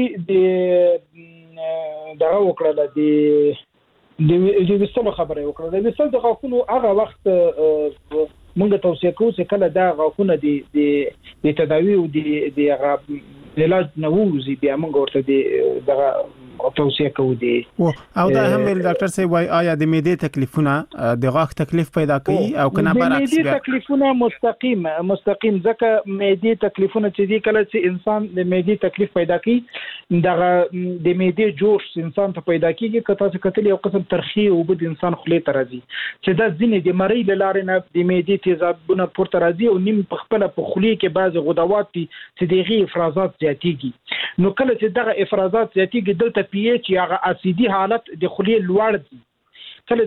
د دغه وکړه د وسلو خبره وکړه د وسل د غاښونو هغه وخت مونږ توصيه کوو چې کله دا غاښونه د تداوی او د هغه علاج نه ووزي بیا مونږ ورته دغه توصيه کوو دي او دا هم ډاکټر صاحب وای آیا د معدې تکلیفونه د غاښ تکلیف پیدا کوي او کنه برعکس د معدې تکلیفونه مستقیم ځکه معدې تکلیفونه چې دي کله چې انسان د معدې تکلیف پیدا کوي دغه د معدې جوش انسان ته پیدا کیږي کته چې کتل یو قسم ترخی او بد انسان خلی ته راځي چې دا ځینې د مری لارې نه د معدې تیزابونه پورته راځي او نیم په خپل په خلی کې بعض غدوات دي چې دغه افرازات زیاتیږي نو کله چې دغه افرازات زیاتیږي دلته پی ایچ یا اسیدي حالت د خلی لوړ دي کله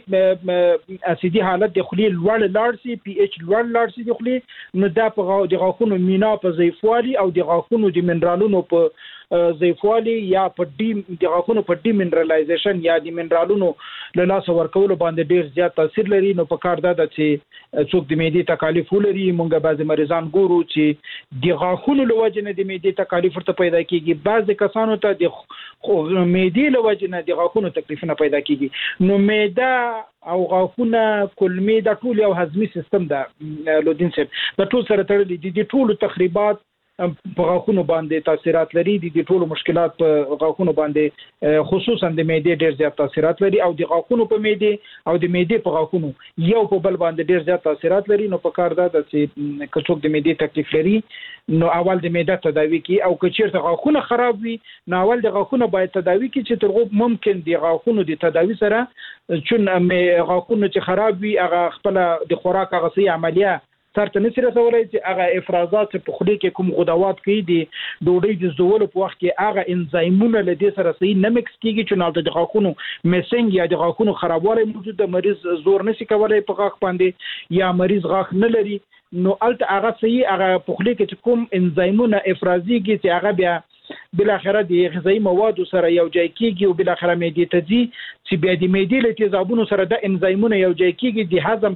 چې اسیدي حالت د خلی لوړ سي پی ایچ لوړ سي د خلی نو دا په د غاښونو مینا په ضعیفوالي او د غاښونو د منرالونو په ضعیفوالي یا په د غاښونو په ډی منرالایزیشن یا د منرالونو له لاس ورکول باندې ډیر زیات تاثیر لري نو په کار ده چې څوک د معدې تکالیف ولري مونږ بعض مریضان ګورو چې د غاښونو له وجې نه د معدې تکالیف ورته پیدا کیږي بعض کسانو ته د معدې له وجې نه د غاښونو تکلیفونه پیدا کیږي نو معده او غاښونه کولمې د ټول یو هضمي سیستم ده لودین صاحب د ټول سره تړلي دي ټول تخریبات په غاښونو باندې تاثیرات لري د ټولو مشکلات په غاښونو باندې خصوصا د معدې ډیر زیات تاثیرات لري او د غاښونو په معدې او د معدې په غاښونو یو په بل باندې ډیر زیات تاثیرات لري نو په کار ده چې کڅوک د معدې تکلیف لري نو اول د معده تداوی کی او کچیرته غاښونه خراب وي نو اول د غاښونو باید تداوی کی چې ترغه ممکن د غاښونو د تداوی سره چون غاښونو چې خراب وي هغه خپل د خوراک غسي عملیه سرته نشي رسولای چې هغه افرازات په خولي کې کوم غدوات کوي د ډوډۍ د زول په وخت کې هغه انزایمونه له دې سره صحیح نه مکس کیږي چې نالته د غاښونو میسنګ یا د غاښونو خرابوالی موجود د مریض زور نشي کولای په غاښ باندې یا مریض غاښ نه لري نو الته هغه صحیح هغه په خولي کې کوم انزایمونه افرازيږي چې هغه بیا بل اخره د غذایی مواد سره یو ځای کیږي او بل اخره معدې ته ځي چې بیا د معدې له تیزابونو سره د انزایمونو یو ځای کیږي د هضم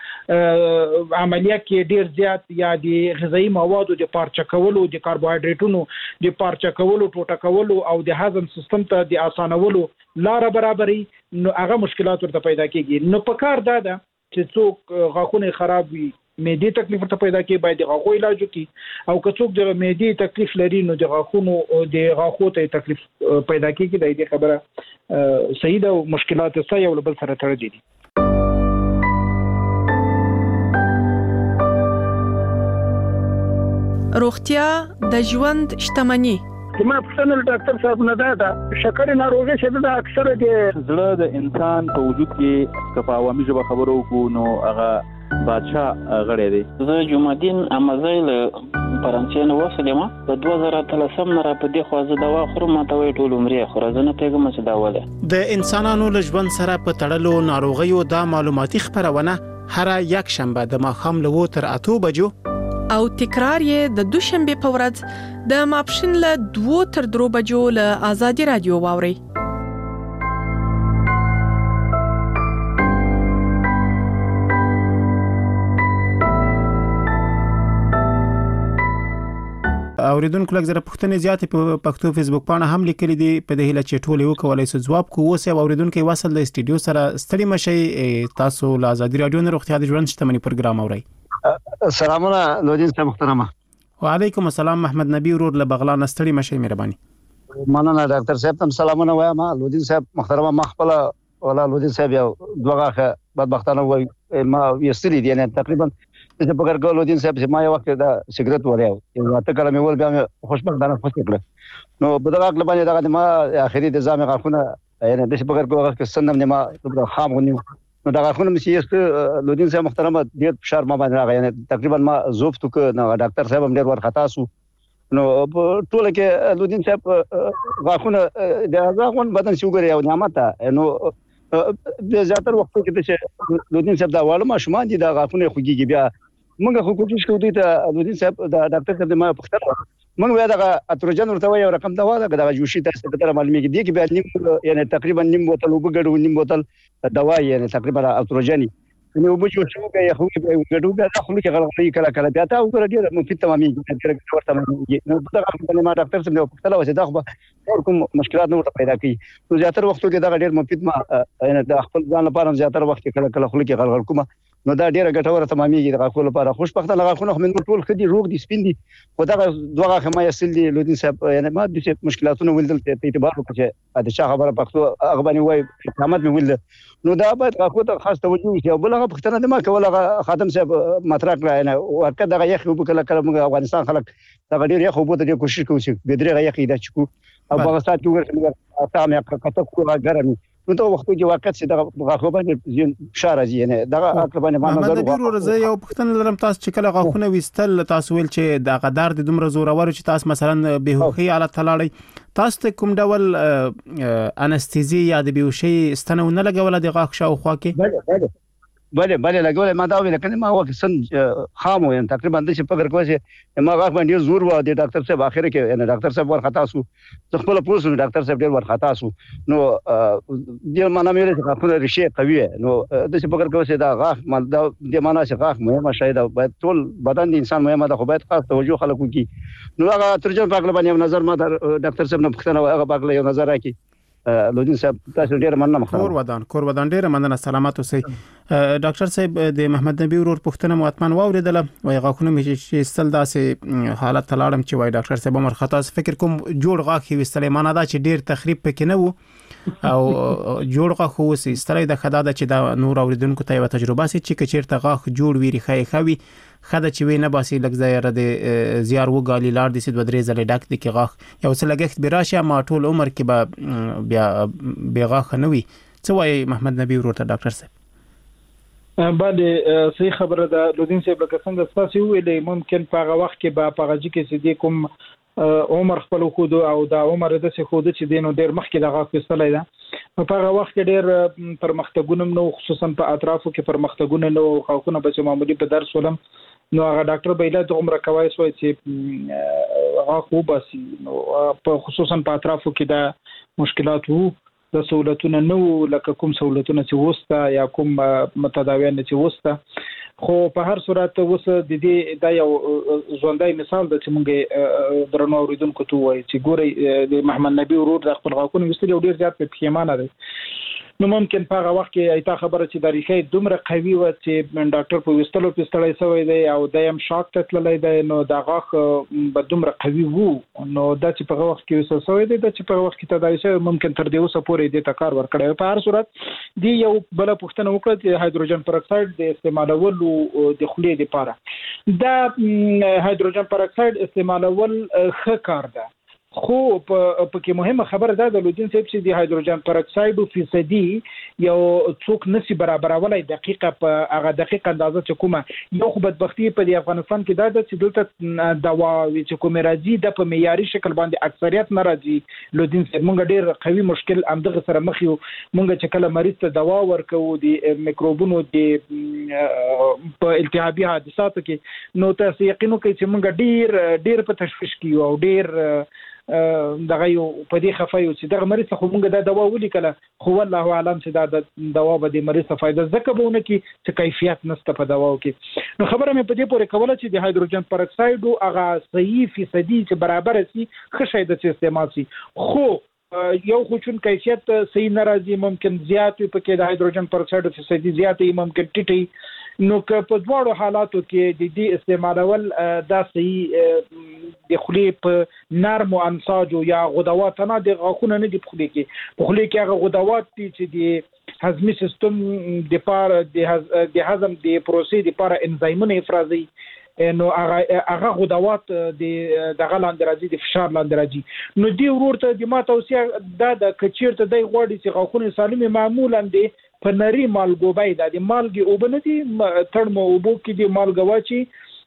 په عملیه کې ډیر زیات یا د غذایی موادو د پارچه کولو د کاربوهایډریټونو د پارچه کولو ټوټه کولو او د هضم سیستم ته د اسانولو لار برابرۍ نو هغه مشکلات ورته پیدا کیږي نو په کار ده چې څوک غاښونه خراب وي معدې تکلیف ورته پیدا کوي باید د غاښو علاج وکړي او که څوک د معدې تکلیف لري نو د غاښو ته تکلیف پیدا کیږي د دې خبره صحیح ده او مشکلات یې یو بل سره تړلي دي روغتیا د ژوند شتمني ما پښتنه ډاکټر صاحب نه ده شکر ناروغي چې د اکثره د زړه د انسان په وجود کې کفاوامي ژبه خبرو کو نو هغه بادشاہ غړی دی زه جمعدین امازای له فرانسې نه وسلم په 2013 نه را په دې خو زه دوا خورم ماته وی ټول عمرې خو راځنه پیغام چې دا وله د انسانانو له ژوند سره په تړلو ناروغیو د معلوماتي خبرونه هر یک شنبه د ماښام له 8 بجو او تکرار یې د دوشنبه په ورځ د ماپښین له 2 تر 3 بجو له آزادي رادیو واوري اوریدونکو لږ زره پوښتنې زیاتې په پښتو فیسبوک باندې هم لیکلي دي په دې هیله چې ټول یو کولای شي جواب کوو اوس اوریدونکو وصل د استودیو سره ستړي مشي تاسو له آزادي رادیو نه روغتیا د ژوند شتمنۍ پروګرام اورئ سلامونه لودین صاحب محترمه وعلیکم السلام محمد نبی ورور له بغلان ستړي مشي مهرباني مننه ډاکټر صاحب تم سلامونه وایم لودین صاحب محترمه مخبل ولا لودین صاحب یو دوغه بدبختانه وای ما یستری دي نه تقریبا چې په کار کولو دین صاحب ما یو وخت دا سیګریټ وریاو یو ته کله مې ول بیا مې خوشبختانه خوشی کړ نو په دغه اقل باندې دغه ما اخري د ځامه غاخونه یعنی د په کار کوغه کې سندم نه ما خام غنیو نو دا غاخونه مې یست لودین صاحب محترمه ډیر فشار ما باندې راغی یعنی تقریبا ما زوفت ک نو ډاکټر صاحب هم ډیر ورختا سو نو ټول کې لودین صاحب غاخونه د غاخون بدن شوګر یو نعمت نو د زیاتره وخت کې چې لودین صاحب دا واړه ماشومان دي دا غاخونه خوږي بیا موږ خو کوشش کوو ته لودین صاحب دا ډاکټر ته ما پختره موږ ویا دا اتروجن ورته یو رقم دوا دا جوشي تاسو ته معلومیږي دي کې بیا نیم یعنی تقریبا نیم بوتل وګړو نیم بوتل دوا یعنی تقریبا اتروجنی نو وبجو شو بیا خو وګړو بیا خو کې غلطي کله کله بیا تا وګړه ډیر مفید تمامي ورته نو دا ما ډاکټر سم یو پختره وځي دا خو کوم مشکلات نه پیدا کوي نو زیاتره وختو کې دا ډیر مفید ما یعنی د خپل ځان لپاره زیاتره وخت کله کله خو کې غلغل کوم نو دا ډیره ګټوره تمامېږي د غاښونو لپاره خوشبختانه غاښونه خو موږ ټول خدي روغ دي سپین دي خو دا دوه غاښه ما یې سل دي لودین صاحب یعنی ما د مشکلاتونو ولدل ته اعتبار وکړي د چا خبره پښتو هغه باندې وای قامت مې ولد نو دا باید غاښو ته خاص توجه وشي او بل هغه پښتنه د ما کوله خادم صاحب مطرح کړه یعنی ورکه دغه یخ وبکله کله موږ افغانستان خلک دا ډیر یخ وبو ته کوشش کوي چې بدري یخ دا چکو او په سات کې ورته تاسو مې کته کوه ګرمي نو ته وخت کې واقعیت چې دا غاښو باندې فشار راځي یعنی دا عقل باندې ما نظر ورته یو پښتنه لرم تاسو چې کله غاښونه وستل تاسو ویل چې دا غدار د دومره زورور چې تاسو مثلا بهوخي حالت تلاړی تاسو ته کوم ډول انستيزي یا د بهوشي ستنه نه لګول د غاښ شاوخوا کې بله لګول ما دا ویل کنه ما وخت سن خامو یعنی تقریبا د څه پګر کوي چې ما غاښ باندې زور و د ډاکټر صاحب اخر کې یعنی ډاکټر صاحب ورختا سو خپل پوسو ډاکټر صاحب ډیر ورختا سو نو د معنا مې چې خپل ریشه قوي نو د څه پګر کوي چې دا غاښ مال د معنا چې غاښ مهمه شاید باید ټول بدن د انسان مهمه ده خو باید خاص توجه خلکو کی نو هغه ترجمه پاکله باندې نظر ما در ډاکټر صاحب نه پښتنه هغه پاکله یو نظر راکړي لودین صاحب تاسو ډیر مننه کور ودان ډیر مننه سلامات اوسئ ډاکټر صاحب د محمد نبی ورور پښتنه مؤتمن واوریدله وای غاښونه مې چې استل داسې حالت تلاړم چې وای ډاکټر صاحب عمر خطا فکر کوم جوړ غاښ وستلې معنا دا چې ډیر تخریب پکې نه وو او جوړ غاښ وسی استلې د خدای د چې دا نور اوریدونکو ته یو تجربه سي چې چیرته غاښ جوړ ویری خوي خدای چې وینه باسي لږ ځای د زیار وګالي لار دي سید بدرې زلې ډاک دي کې غاښ یو څه لګښت براشه ما ټول عمر کې به غاښ نه وي څه وایي محمد نبی ورته ډاکټر صاحب باندې صحیح خبره ده لودین صاحب لکه څنګه تاسو ویلې ممکن په هغه وخت کې به په غږی کې سدي کوم عمر خپل خود او دا عمر د څه خود چې دینو ډیر مخکې د غاښ وستلای ده په هغه وخت کې ډیر پرمختګونه نو خصوصا په اطرافو کې پرمختګونه نو غاښونه به معمولی په درس ولم نو هغه ډاکټر به له عمر کوي سوې چې هغه خو باسي نو په خصوصا په اطرافو کې دا مشکلات وو د سہولتونو نو لکه کوم سہولتونه چې وسته یا کوم متداویان چې وسته خو په هر صورت وس د دې دا یو ژوندۍ مثال د چې مونږه درنو اوریدونکو ته وایي چې ګوري د محمد نبی ورور د خپل غاښونو وستل ډیر زیات په پیمانه دی نو ممکن په هغه وخت کې ایته خبره چې د ریښې دومره قوي و چې ډاکټر په وستلو پستړی سوی دی او دایم شاک ته تللی دی نو د غاښ به دومره قوي وو نو دا چې په هغه وخت کې وسو سوی دی د چې په هغه وخت کې تداوی شوی ممکن تر دې اوسه پورې دې ته کار ورکړی په هر صورت دی یو بل پوښتنه وکړه چې هایدروجن پروکساید د استعمالولو د خولې لپاره دا هایدروجن پروکساید استعمالول ښه کار ده خو په کې مهمه خبره ده د لودین صاحب چې د هایدروجن پروکساید فیصدي یو څوک نسی برابرولای دقیقه په هغه دقیقه اندازه چې کومه یو خو بدبختی په افغانستان کې ده چې دلته دوا چې کوم راځي د په معیاري شکل باندې اکثریت نه راځي لودین صاحب مونږ ډیر قوي مشکل امدغه سره مخ یو مونږ چې کله مریض ته دوا ورکو د میکروبونو د په التهابي حادثاتو کې نو تاسو یقینو کوي چې مونږ ډیر په تشویش کې او ډیر دغه یو په دې خفایو چې دغه مریض خو مونږ دا دوا ولیکله خو والله اعلم چې دا دوا به د مریض فائدہ زکه بونه کی چې کیفیت نشته په دواو کې نو خبره مې په دې پورې کوله چې د هایدروجن پروکساید هغه صحیح فیصدي چې برابر سي خشه د استعمال سي خو یو خو چون کیفیت صحیح ناراضي ممکن زیات په کې د هایدروجن پروکساید فیصدي زیاتې ممکن ټیټي نو که په دواړو حالاتو کې د دې استعمالول دا صحیح د خولې په نرمو انساجو یا غدوات نه د غاښونه نه دي په خولې کې هغه غدوات دي چې د هضمي سیستم د پاره د هضم د پروسې د پاره انزایمونه افرازي نو هغه غدوات د غلاند راځي د فشار لاندې راځي نو دی ورته د ما توصیه د کچیرته د غوړي چې غاښونه سالمه معمولا دي په نری مالګوبای د مالګي او بنتي تړمو او بو کې د مالګواچی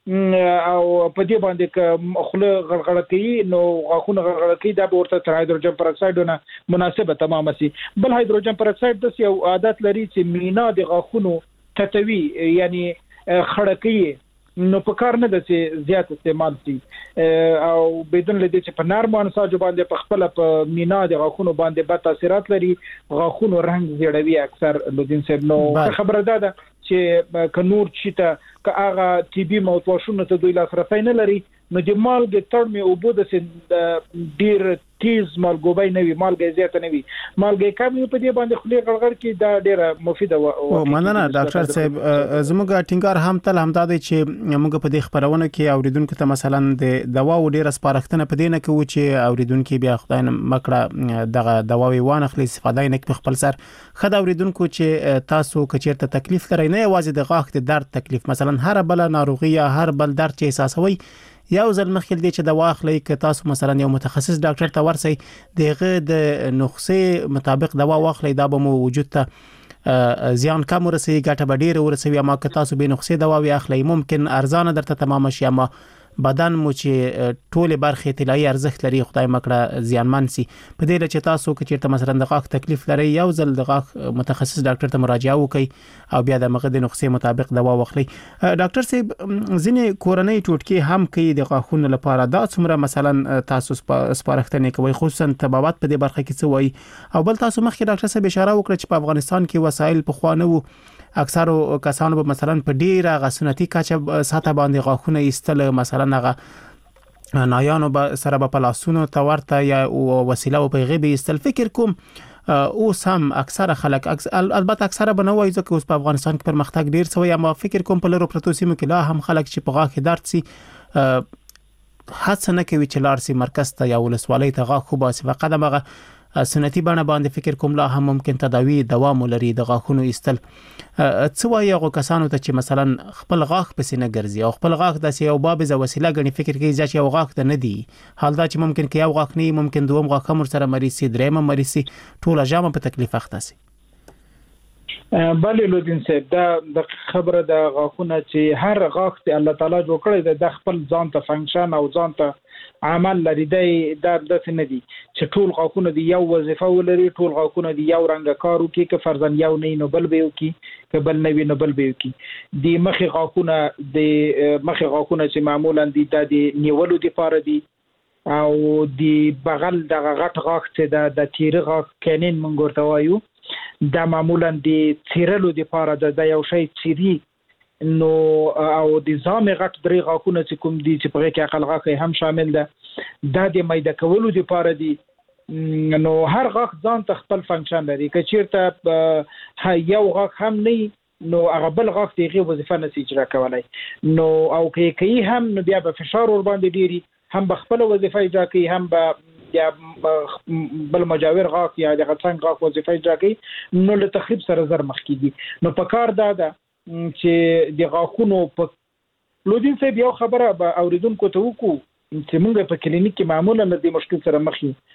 او په دې باندې خله غړغړه کوي نو غاښونه غړغړه کوي دا ورته تر هایدروجن پر اکساید نه مناسبه تمامه سي بل هایدروجن پر اکساید د یو عادت لري چې مینا د غاښونو تتوي یعنی خړکې نو په کار نه د چې زیات استعمال شي او بدون لدی چې په نرمو انساجو باندې په خپل په مینا د غاښونو باندې بد تاثیرات لري غاښونو رنګ زیړوي اکثر لودین صاحب نو خبره ده چې ک نور چیته ک هغه ټي بي موضوعونه ته دوی لاسرسي نه لري نو د مالګې تړمه او بده چې ډیر تیز مالګوبای نه وي مالګې زیات نه وي مالګې کم په دې باندې خولې غړغړ کې دا ډیره مفیده او مننه ډاکټر صاحب زموږ ټینګار هم تل همدا دی چې موږ په دې خبرونه کې اوریدونکو ته مثلا د دوا و ډیره سپارښتنه پدې نه کوي چې اوریدونکو بیا خدای نه مکړه دغه دواوی وانه خلی استفاده نه په خپل سر خد اوریدونکو چې تاسو کچیرته تکلیف لري نه یوازې د غاښ د درد تکلیف مثلا هر بل ناروغي یا هر بل درد چې احساسوي یو ځل مخکې دې چې د واخلې ک تاسو مثلا یو متخصص ډاکټر ته ورسئ دغه د نسخې مطابق دوا واخلې دا به مو وجود ته زیان کم ورسي ګټه به ډیره ورسي اما که تاسو به نسخې دوا واخلې ممکن ارزانه درته تمام شي اما بدن مو چې ټوله برخه طلایی ارزښت لري خدای مکړه زیانمن سي په دې لچ تاسو کې چیرته مثلا د غاښ تکلیف لري یو ځل د غاښ متخصص ډاکټر ته مراجعه وکړي او بیا د مغه د نسخې مطابق دوا واخلي ډاکټر صاحب ځینې کورنۍ ټوټکي هم کوي د غاښونو لپاره دا څومره مثلا تاسو سپارښتنه کوي خصوصا طبابت په دې برخه کې څه وایي او بل تاسو مخکې ډاکټر صاحب اشاره وکړه چې په افغانستان کې وسایل په خوانه وو اکثر کسانو به مثلا په ډیره غسنتی کاچه ساته باندې غاښونه ایستل مثلا هغه نایانو به سره په پلاسونو تورته یا وسیله په غیبه ایستل فکر کوم او سم اکثر خلک البته اکثر بنوي ځکه اوس په افغانستان کې پرمختګ ډیر شوی اما فکر کوم په لرو پروتو سیمو کې لا هم خلک چې په غاښ درد سي هڅه نه کوي چې لار سي مرکز ته یا ولسوالۍ ته غاښ خو باسي فقط هغه سنتي باندې باندې فکر کوم لا هم ممکن تداوی دوام لري د غاښونو ایستل څه وایي هغه کسانو ته چې مثلا خپل غاښ پسې نه ګرځي او خپل غاښ د یو باب ز وسیله غني فکر کوي چې یو غاښ ته نه دی حال دا چې ممکن کې یو غاښ نه ممکن دوم غاښ هم سره مریض سي درېم مریض سي ټول جامه په تکلیف اخته سي بله لودین صاحب دا خبره د غاښونه چې هر غاښ ته الله تعالی جوړ کړی د خپل ځان ته فنکشن او ځان ته عمل لري دا د نه دي چې ټول غاښونه دی یو وظیفه ولري ټول غاښونه دی یو رنګ کارو کې که فرضاً یو نه نو بل به وکي که بل نه وي نو بل به وکي د مخې غاښونه چې معمولا دي د نیولو لپاره دي او د بغل د غټ غاښ چې د تیر غاښ کینین مونږ ورته وایو دا معمولا د تیرلو لپاره د یو شی تیری نو او د زامه غټ درې غاښونه چې کوم دي چې په کې عقل غاښ هم شامل ده دا د مېده کولو لپاره دي نو هر غاښ ځان ته خپل فنکشن لري که چیرته یو غاښ هم نه نو هغه بل غاښ دغه وظیفه نشي اجرا کولای نو او کې هم نو بیا به فشار ور باندې ډیری هم به خپل وظیفه اجرا کوي هم به یا بل مجاور غاښ یا د غټنګ غاښ وظیفه اجرا کوي نو له تخریب سره زر مخ کیږي نو په کار ده چې د غاښونو په لودین صاحب یو خبره به اوریدونکو ته وکړو چې موږ په کلینیک کې معمولا د مشکل سره مخ یو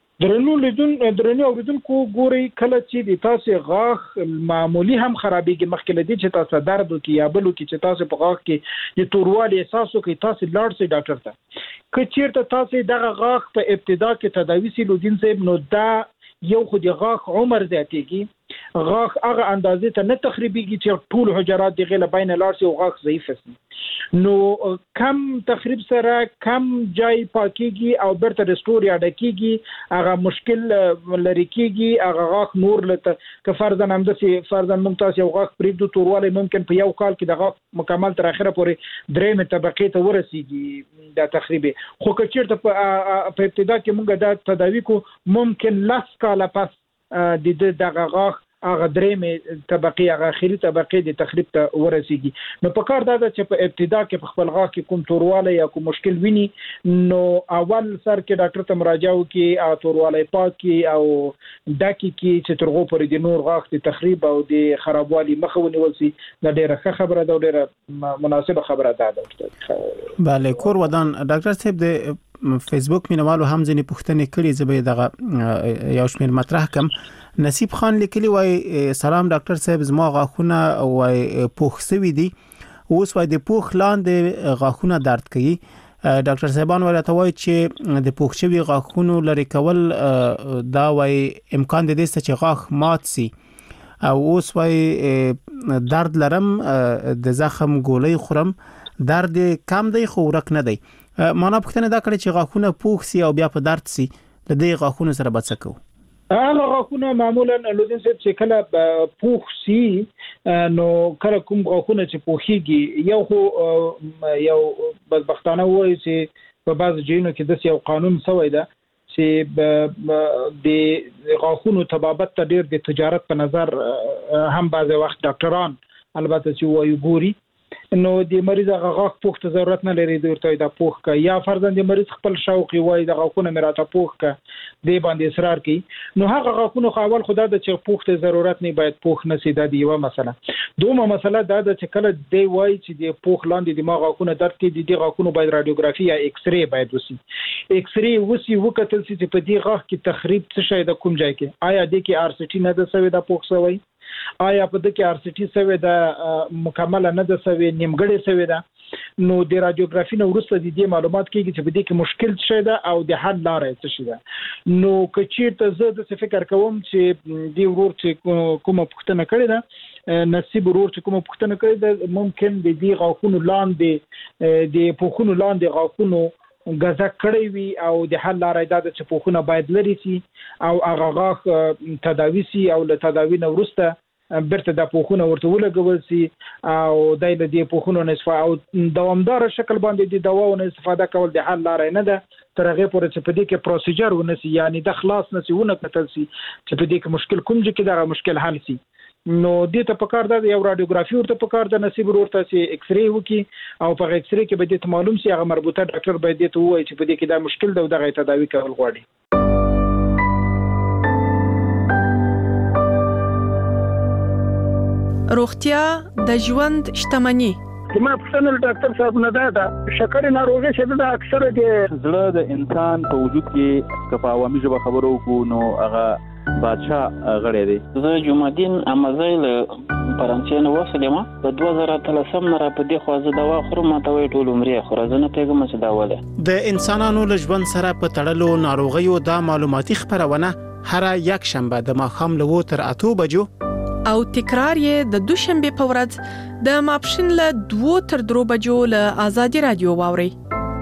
درنو اوریدونکو ګوري کله چې د تاسو غاښ معمولی هم خرابېږي مخکې لدی چې تاسو درد وکي یا بل وکي چې تاسو په غاښ کې د توروالي احساس وکي تاسو لاړ شئ ډاکټر ته که چیرته تاسو دغه غاښ په ابتدا کې تداوی سي لودین صاحب نو دا یو خو د غاښ عمر زیاتېږي غاښ هغه اندازې ته نه تخریبېږي چې ټول حجرات د غله بین لاړ شي او غاښ ضعیف شي نو کم تخریب سره کم جای پاکيږي او برته ريستور یا ډکیږي هغه مشکل لري کیږي هغه غاښ نور لته که فرضاً هم د فرضاً ممتاز یو غاښ پرېږدو تورواله ممکن په یو کال کې د غاښ مکمل تر اخره پورې درېمه طبقه ته ورسیږي د تخریب خو که چیرته په ابتدا کې موږ د تداوی کو ممکن لاس کاله پس د دغه غاښ هغه درېمه طبقه هغه اخیری طبقه د تخریب ته ورسیږي. نو په کار دا چې په ابتدا کې په خپل غاښ کې کوم تورواله یا کوم مشکل ویني نو اول سر کې ډاکټر ته مراجعه وکړي او تورواله پاکي او داکي کې چې ترغو پر د نور غاښ د تخریب او د خرابوالي مخه ونیول شي. دا ډیره ښه خبره ده او ډیره مناسبه خبره ده. بله کور ودان ډاکټر صاحب د فیسبوک مینوالو هم ځینې پوښتنې کړي زه به دغه یو شمېر مطرح کم. نصیب خان لیکلی وای سلام ډاکټر صاحب زما غاښونه وای پوښ سوي دي اوس وای د پوښ لاندې غاښونه درد کوي. ډاکټر صاحبان ورته وای چې د پوښ شوي غاښونو لري کول دا وای امکان د دې چې غاښ مات سي او اوس وای درد لرم د زخم ګولۍ خورم درد کم دی خو ورک نه دی. معنا پوښتنه دا کړې چې غاښونه پوښ سي او بیا په درد سي د دې غاښونو سره به څه کوو؟ هغه غاښونه معمولا لودین صاحب چې کله پوښ سي نو کله کوم غاښونه چې پوښيږي یو بدبختانه وایي چې په بعض ځایونو کې د یو قانون سوی ده چې د غاښونو طبابت ته ډېر د تجارت په نظر هم بعض وخت ډاکټران البته چې وایي ګوري نو د مریض هغه غاښ پوښ ته ضرورت نه لري د ورته د پوښ کا یا فرضاً د مریض خپل شوق وي د غاښونو مراته پوښ کا دی باندې اصرار کوي نو هغه غاښونو خاول خدا د چې پوښ ته ضرورت نه باید پوښ نه سي د دیوه مسله. دومره مسله دا ده چې کله دی وای چې د پوښ لاندې د غاښونو درد کې د غاښونو باید رادیوګرافي یا ایکس ری باید وسی. ایکس ری وسی وکتل چې په دې غاښ کې تخریب څه شي د کوم ځای کې آیا د کې ار سی ټي نه د سوي د پوښ سوي آیا په دې کې ار سی ټي سوي د مکمل نه د سوي نیمګړی سوي ده نو د رادیوګرافي نو وروسته د دې معلومات کېږي چې په دې کې مشکل څه ده او د حل لارې څه شي ده. نو کچې ته زه د فکر کوم چې دی ورور چې کومه پوښتنه کړې ده نصیب ورور چې کومه پوښتنه کړې ده ممکن د دې غاښونو لاندې د پوښونو لاندې غاښونو غزا کړی وي او د حل لارې دا چې پوښونه باید لري سي او هغه غاښ تداوي سي او له تداوي نه وروسته برته د پوښونه ورته ولګول سي او دای له دې پوښونو نه استفاده او دوامدار شکل باندې د دواونو استفاده کول د حل لارې نه ده تر هغه پورې چې په دې کې پروسیجر ونسي یعنی د خلاص نسي ونه کتل سي چې په دې کې مشکل کوم چې دا مشکل حل سي. نو دې ته پکار ده یو رادیوګرافي ورته پکار ده نصیب ورته سي ایکس ری وکي او په ایکس ری کې به دې معلوم سي هغه مربوطه ډاکټر به دې ته وایي چې په دې کې دا مشکل ده او دغه تداوي کول غواړي. روغتیا د ژوند شتمني. ما پوښتنه ډاکټر صاحب نه ده شکر ناروغي چې د اکثره د زړه د انسان په وجود کې په عوامي ژبه خبرو کو نو هغه بادشاہ غړی دی. زه جمعدین امازیل فرانسې نه وسلم په 2013 نه را په دې خو زه دوا خورم ماته وی ټول عمرې خو زه نه پیګم چې دا وله د انسانانو له ژوند سره په تړلو ناروغیو د معلوماتي خبرونه هر یک شنبه د ماښام له 2 تر 8 بجو او تکرار یې د دوشنبه په ورځ د ماپښین له 2 تر 3 بجو له آزادي رادیو واوري.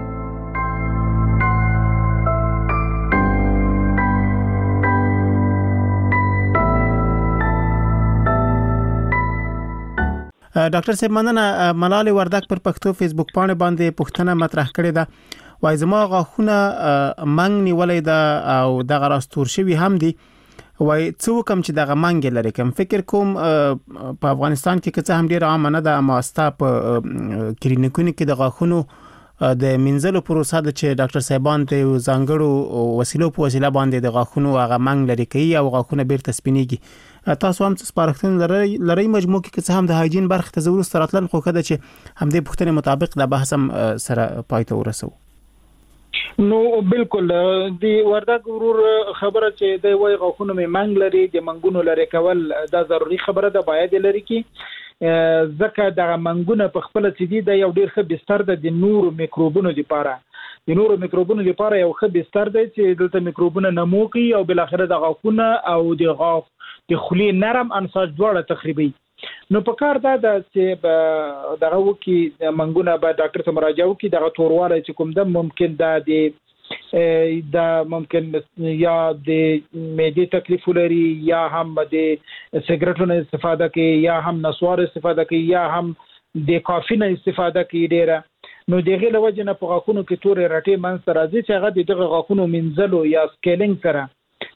ډاکټر صاحب مننه. ملالۍ وردک پر پښتو فیسبوک باندې پوښتنه مطرح کړې ده وای زما غاښونه منګ نیولې ده او دغه راستور شوی هم دي وای څو کم چې دغه منګ لري کوم فکر کوم په افغانستان کې څه هم ډیر عام نه ده اما ستا په کلینیکونو کې د غاښونو د منځلو پروسه د چې ډاکټر صاحبان ته ځانګړو وسیلو په وسیله باندې د غاښونو هغه منګ لري کوي او غاښونه بیرته سپینیږي. تاسو هم سپارښتنه لري مجموع کې څه هم د هایجین برخه ته ضرورت سره خو کده چې هم د پوښتنې مطابق د بحث سره پای ته ورسو. نو بالکل دی وردک ورور خبره چې د وای غاښونو می منګ لري د منګونو لري کول دا ضروری خبره ده باید لري کی ځکه د منګونو په خپل چې دی د یو ډیر ښه بستر ده د نور میکروبونو لپاره یو ښه بستر ده چې دلته میکروبونه نمو کوي او بل اخر د غاښونه او د غاښ د خلی نرم انساج دواړه تخریبي. نو په کار دا چې دغه وکي منګونه به ډاکټر ته مراجعه وکي دغه تورواله چې کوم ده ممکن دا ممکن یا د معدې تکلیف لري یا هم د سیګریټونو استفاده کوي یا هم نسوار استفاده کوي یا هم د کافین استفاده کوي ډیره نو دغه لوجه نه په غاښونو کې تورې راټې منځ راځي چې هغه دغه غاښونو منځلو یا سکیلینګ سره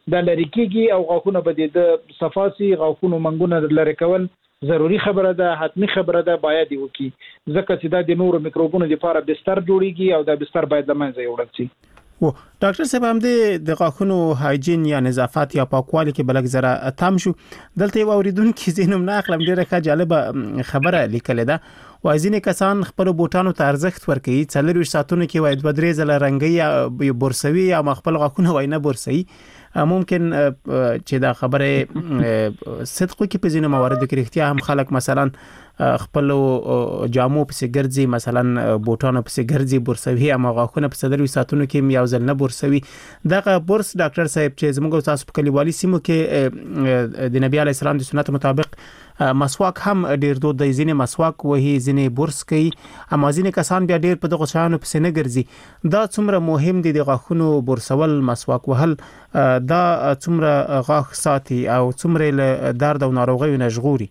د لری کیږي او غاښونه به د صفاسي غاښونو منګونه لری کول ضروری خبره ده، حتمی خبره ده، باید وکي ځکه چې دا د نورو میکروبونو لپاره بستر جوړیږي او دا بستر باید د منځه یوړل شي. و ډاکټر صاحب هم د غاښونو هایجین یا نظافت یا پاکوالي کې بلک زره تام شو. دلته یو اوریدونکو زینوم نه اخلم ډیره ښه جالبه خبره لیکل ده. وایزینې کسان خپل بوټانو ته ارزښت ورکوي، 40 ساعتونو کې وای 2-3 ځله رنګي یا برسوي یا خپل غاښونه وای نه برسوي. ممکن چې دا خبره صدق کې په ځینو مواردو کې اختیار هم خلک مثلا خپل جامو په سګرځي، مثلا بوټانو په سګرځي برسوي، اما غاښونه په 40 ساعتونو کې یو ځل نه برسوي. دغه برس ډاکټر صاحب چې زموږ تاسو په کلیوالي سیمو کې د نبی علی السلام د سنت مطابق مسواک هم ډیر دود دی، ځینې مسواک وهي، ځینې برس کوي، اما ځینې کسان بیا ډیر په دغه شانو پسې نه ګرځي. دا څومره مهم دي د غاښونو برسول، مسواک وهل، دا څومره غاښ ساتي او څومره له درد او ناروغیو نه ژغوري؟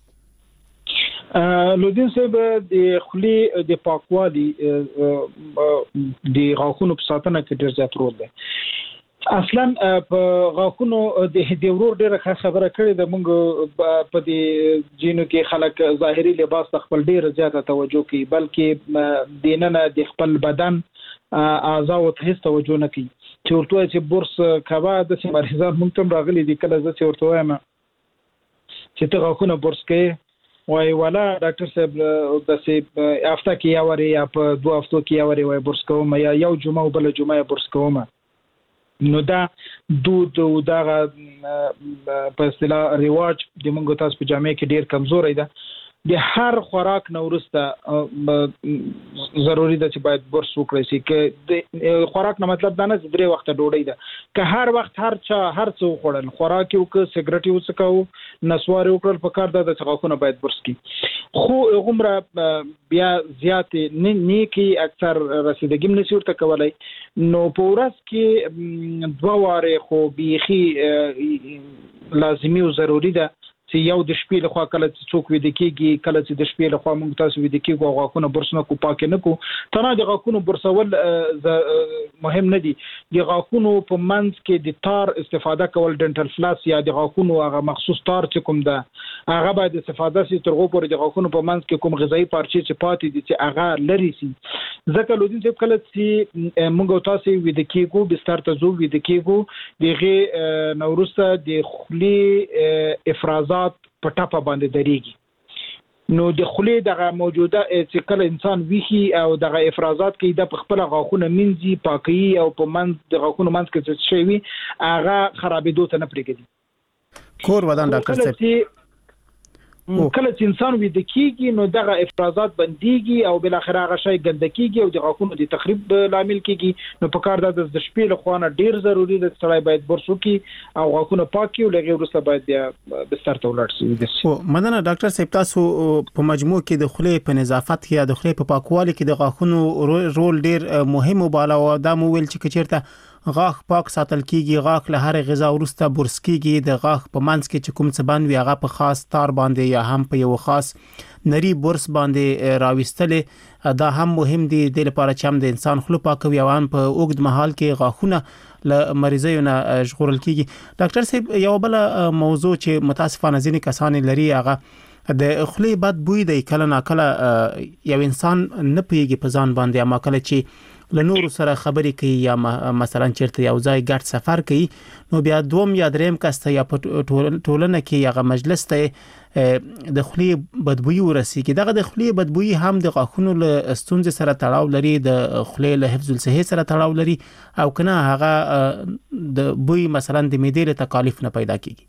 لودین صاحب د خلی د پاکوالي د غاښونو په ساتنه کې ډیر زیات رول دی. اصلا په غاښونو د ورور ډیره خبره کړې ده. موږ په دې جینو کې خلک ظاهري لباس ته خپل ډیره زیاته توجه کوي، بلکې دیننه د خپل بدن اعضاء ته هیڅ توجه نه کوي. چې ورته چې برس کوا د سیمریزان موږ تم راغلي دي، کله چې ورته وایم چې ته غاښونه برس کوي وای ولا ډاکټر صاحب د سي هفته کې یا وری یا په 2 هفتو کې یا وری وای برس کوم یا یو جمعه بل جمعه برس کوم. نو دا دود او دا په اصطلاح رواج د موږ تاسو په جامعه کې ډیر کمزوري ده. د هر خوراک نو ورسته ضروری ده چې باید برس وکړي شي. که د خوراک نه مطلب دا نه چې 3 وخت ډوډۍ ده، که هر وخت هر څه خوړل، خوراک یو که سیګریټ یو څه کو نسوار وکړل، په کار ده چې غاښونه باید برس کړي. خو عمره بیا زیات نه کی اکثر رسیدګي نشي ورته کولای. نو په ورځ کې 2 واره خو بيخي لازمي او ضروری ده چې یو د شپې لخوا کله چې څوک وې د کېږي، کله چې د شپې لخوا موږ تاسو وې د کېږو غاښونه برس نه کو، پاک نه کو. تنه د غاښونو برسول مهم نه دي. د غاښونو په منځ کې د تار استفاده کول، ډنټل فلاس یا د غاښونو هغه مخصوص تار چې کوم ده هغه باید استفاده شي تر غو پورې د غاښونو په منځ کې کوم غذایی پارچې چې پاتې دي چې هغه لري شي. ځکه لودین چې کله چې موږ تاسو وې د کېږو بستر ته زو وې د کېږو دغه نورسته د خلی افرازات په ټاپه باندې درېږي. نو د خلی دغه موجوده چې کله انسان ویخي او دغه افرازات کې د خپل غاښونه منځي پاکي او په منځ د غاښونو منځ کې څه شي وي هغه خرابېدو ته نه پرېږدي. کور ودان ډاکټر صاحب کله چې انسان وې د کېږي نو دغه افرازات بنديږي او بل اخر هغه شی ګندکیږي او د غاښونو د تخریب لامل کیږي. نو په کار د شپې له خوانه ډیر ضروری ده چې باید برس وکړي او غاښونه پاکي او لږه ورسره باید بستر ته ولاړ شي. مننه ډاکټر صاحب، تاسو په مجموع کې د خولې په نظافت کې یا د خولې په پاکوالي کې د غاښونو رول ډیر مهم وباله او دا مو ویل چې چیرته غاښ پاک ساتل کیږي، غاښ له هر غذا وروسته برس کیږي، د غاښ په منځ کې چې کوم څه باندې وي هغه په خاص تار باندې یا هم په یو خاص نری برس باندې راوستل دا هم مهم دي د لپاره چې هم د انسان خلو پاکوي او هم په اوږد مهال کې غاښونه له مریضیو نه ژغورل کیږي. ډاکټر صاحب یو بل موضوع چې متاسفانه ځینې کسان لري هغه د خولې بد بوی دی. کله نا کله یو انسان نه پیږي په ځان باندې، اما کله چې له نور سره خبرې کوي یا مثلا چیرته یو ځای ګډ سفر کوي نو بیا 2 یا 3 کس ته یا په ټولنه کې یا مجلس ته د خولې بدبوئی ورسیږي. دغه د خولې بدبوئی هم د غاښونو له ستونزې سره تړاو لري، د خولې له حفظ الصحه سره تړاو لري او کنه هغه د بوی مثلا د معدې له تکالیف نه پیدا کیږي.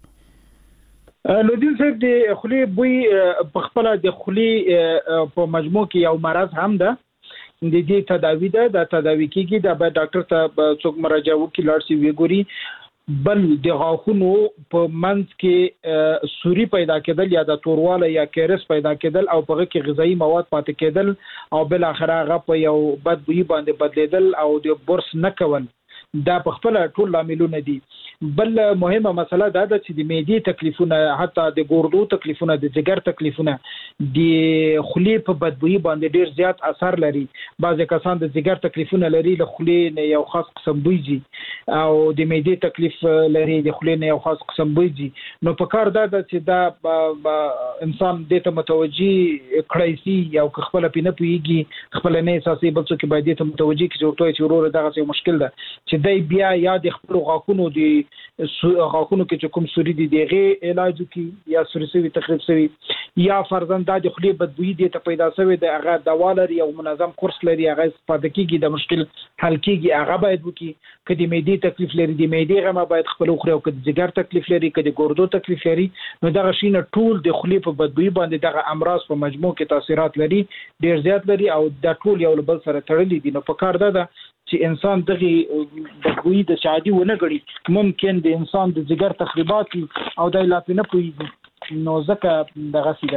لودین صاحب د خولې بوی په خپل د خولې په مجموع کې یو مرض هم ده. د دې تداوی ده، د تداوی کېږي د به ډاکټر ته څوک مراجعه وکړي لاړ شي وګوري. بل د غاښونو په منځ کې سوري پیدا کېدل یا د تورواله یا کیرس پیدا کېدل او په کې غذایی مواد پاتې کېدل او بل اخر هغه په یو بد بوی باندې بدلیدل او د برس نه کول دا په خپل ټول لاملونه دي. بل مهمه مسله دا ده چې د معدې تکلیفونه حتی د ګردو تکلیفونه د جګر تکلیفونه د خولې په بدبوئی باندې ډیر زیات اثر لري. بعضی کسان د جګر تکلیفونه لري له خولې نه یو خاص قسم بوی ځي او د معدې تکلیف لري د خولې نه یو خاص قسم بوی ځي. نو په کار دا ده چې دا انسان دې ته متوجي کړی سي او خپل پینه پويږي خپل نه احساسي بل څه کې باید دې ته متوجي کې ورته چې ورور دغه څه مشکل ده چې دای بیا یا د خپل غاښونو کې چې کوم سوري دي دغه علاج کی یا سوري تخریب سوي یا فرضاً د خولې بدبوئی دي ته پیدا سوي د هغه دوا لري او منظم کورس لري هغه استفاده کیږي د مشکل حل کیږي هغه باید وکي. کدي معدې تکلیف لري د معدې غما باید خپل خوري او کدي جګر تکلیف لري کدي ګردو تکلیف لري نو دغه شینه ټول د خولې په بدبوئی باندې دغه امراض په مجموع کې تاثیرات لري ډیر زیات لري او د ټول یو بل سره تړلي دي. نو په کار ده چې انسان دغه بدبوئی د شادي ونه غړي ممکن د انسان د جګر تخریبات او د لاپې نه پوي نو ځکه دغه سیده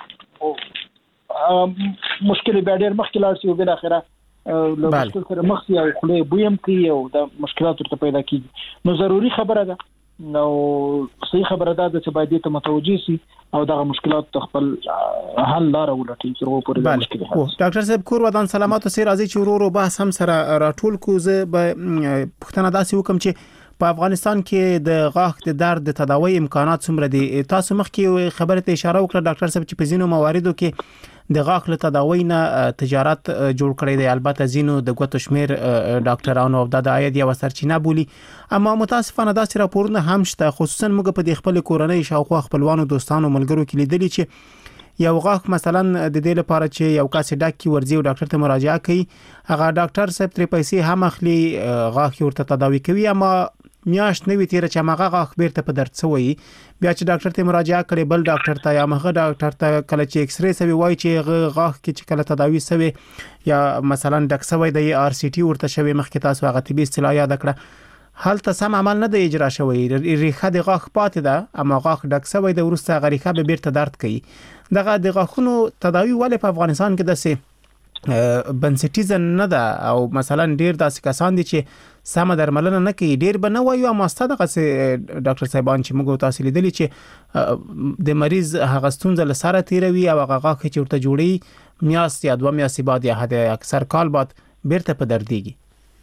مشکل به ډېر مخکې لاړ شي او بل اخره له مشکل سره مخ سي او خلې بویم کوي او د مشکلات ورته پیدا کیږي. نو ضروری خبره ده نو صحیح خبره ده چې باید ته متوجي سي او دغه مشکلات خپل حل لار ولټي چې ورو پورې مشکل حل. ډاکټر صاحب کور ودان سلامات سي راځي چې ورو بحث هم سره راټول کو زه به پښتنه داسې وکم چې په افغانستان کې د غاښ د درد د تداوی امکانات څومره دي. تاسو مخکې خبره ته اشاره وکړه ډاکټر صاحب چې په ځینو مواردو کې د غاښ له تداوی نه تجارت جوړ کړی دی. البته ځینو د ګوتو شمیر ډاکټرانو د عاید یو سرچینه بولی اما متاسفانه داسې راپورونه هم شته خصوصا موږ په خپل کورنۍ شاوخوا خپلوانو دوستانو ملګرو کې لیدلي چې یو غاښ مثلا د دې لپاره چې یو کس ډاکټر ورځي او ډاکټر ته مراجعه کوي هغه ډاکټر صاحب تر پیسې هم اخلي غاښ ورته تداوی کوي اما میاشت نوې تیر چې ماغه غاښ بیرته په درد سوی بیا چې ډاکټر ته مراجعه کړي بل ډاکټر ته یا ماغه ډاکټر ته کله چې ایکس ری سوي وای چې غاښ کې چې کله تداوی سوي یا مثلا ډک سوی د آر سی ټي ورته شوی مخکې تاسو هغه طبي اصطلاح یاد کړه حالت سم عمل نه دی اجرا شوی ریخه د غاښ پاتې ده اما غاښ ډک سوی د ورسته غریخه به بیرته درد کوي. دغه د غاښونو تداوی ولې په افغانستان کې دسه بنسټیز نه ده او مثلا ډیر داسې کسان دي چې سم درملنه نه کوي ډیر به نه وایو اما ستاسو ډاکټر صاحبان چې موږ تاسو لیدلی چې د مریض هغه ستونزه لسره تیروي او هغه غاښ چې ورته جوړي میاشت یا 2 میاشتې بعد یا حد اکثر کال بعد بیرته په درديږي.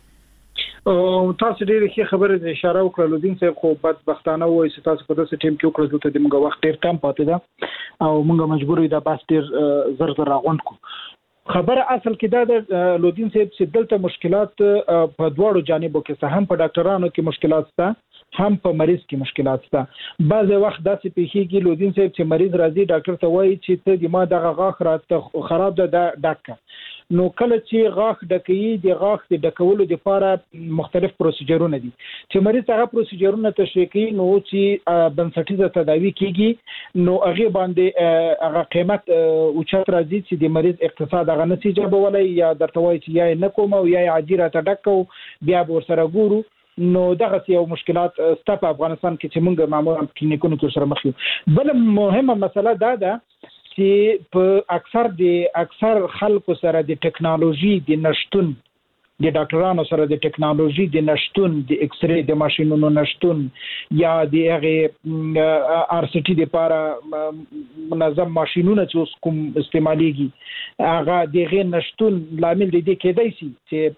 او تاسو ډیره ښه خبره اشاره وکړه لودین صاحب خو بدبختانه وایي چې تاسو په داسې ټیم کې وکړل ته د موږ وخت ډیر کم پاتې ده او موږ مجبور یو د باس ډیر زر راغونډ کو. خبره اصل کې دا د لودین صاحب چې دلته مشکلات په دواړو جانبو کې هم په ډاکټرانو کې مشکلات شته هم په مریض کې مشکلات شته. بعض وخت داسې پیښیږي لودین صاحب چې مریض راځي ډاکټر ته وایي چې ته د ما دغه غاښ راته خراب ده ډاکټر نو کله چې غاښ ډکوي د غاښ د ډکولو لپاره مختلف پروسیجرونه دي چې مریض هغه پروسیجرونه تشریح کوي نو چې بنسټیزه تداوی کیږي نو هغه باندې هغه قیمت اوچت راځي چې د مریض اقتصاد هغه نتیجه بولای یا درته وایي چې یا نه کوم او یا عادي راته ډکو بیا به ورسره ګورو. نو دغه یو مشکلات ست په افغانستان کې چې موږ معمولا کلینیکونو کې سره مخ یو. بل مهمه مسله دا ده چې په اکثر خلکو سره د ټکنالوژي د نشټون د ډاکټرانو سره د ټکنالوژي د نشټون د ایکس ری د ماشينونو نشټون یا د هغه آر سی ټي لپاره منظم ماشينونه چې کوم استعماليږي هغه دغه نشټون لامل دی کېدای شي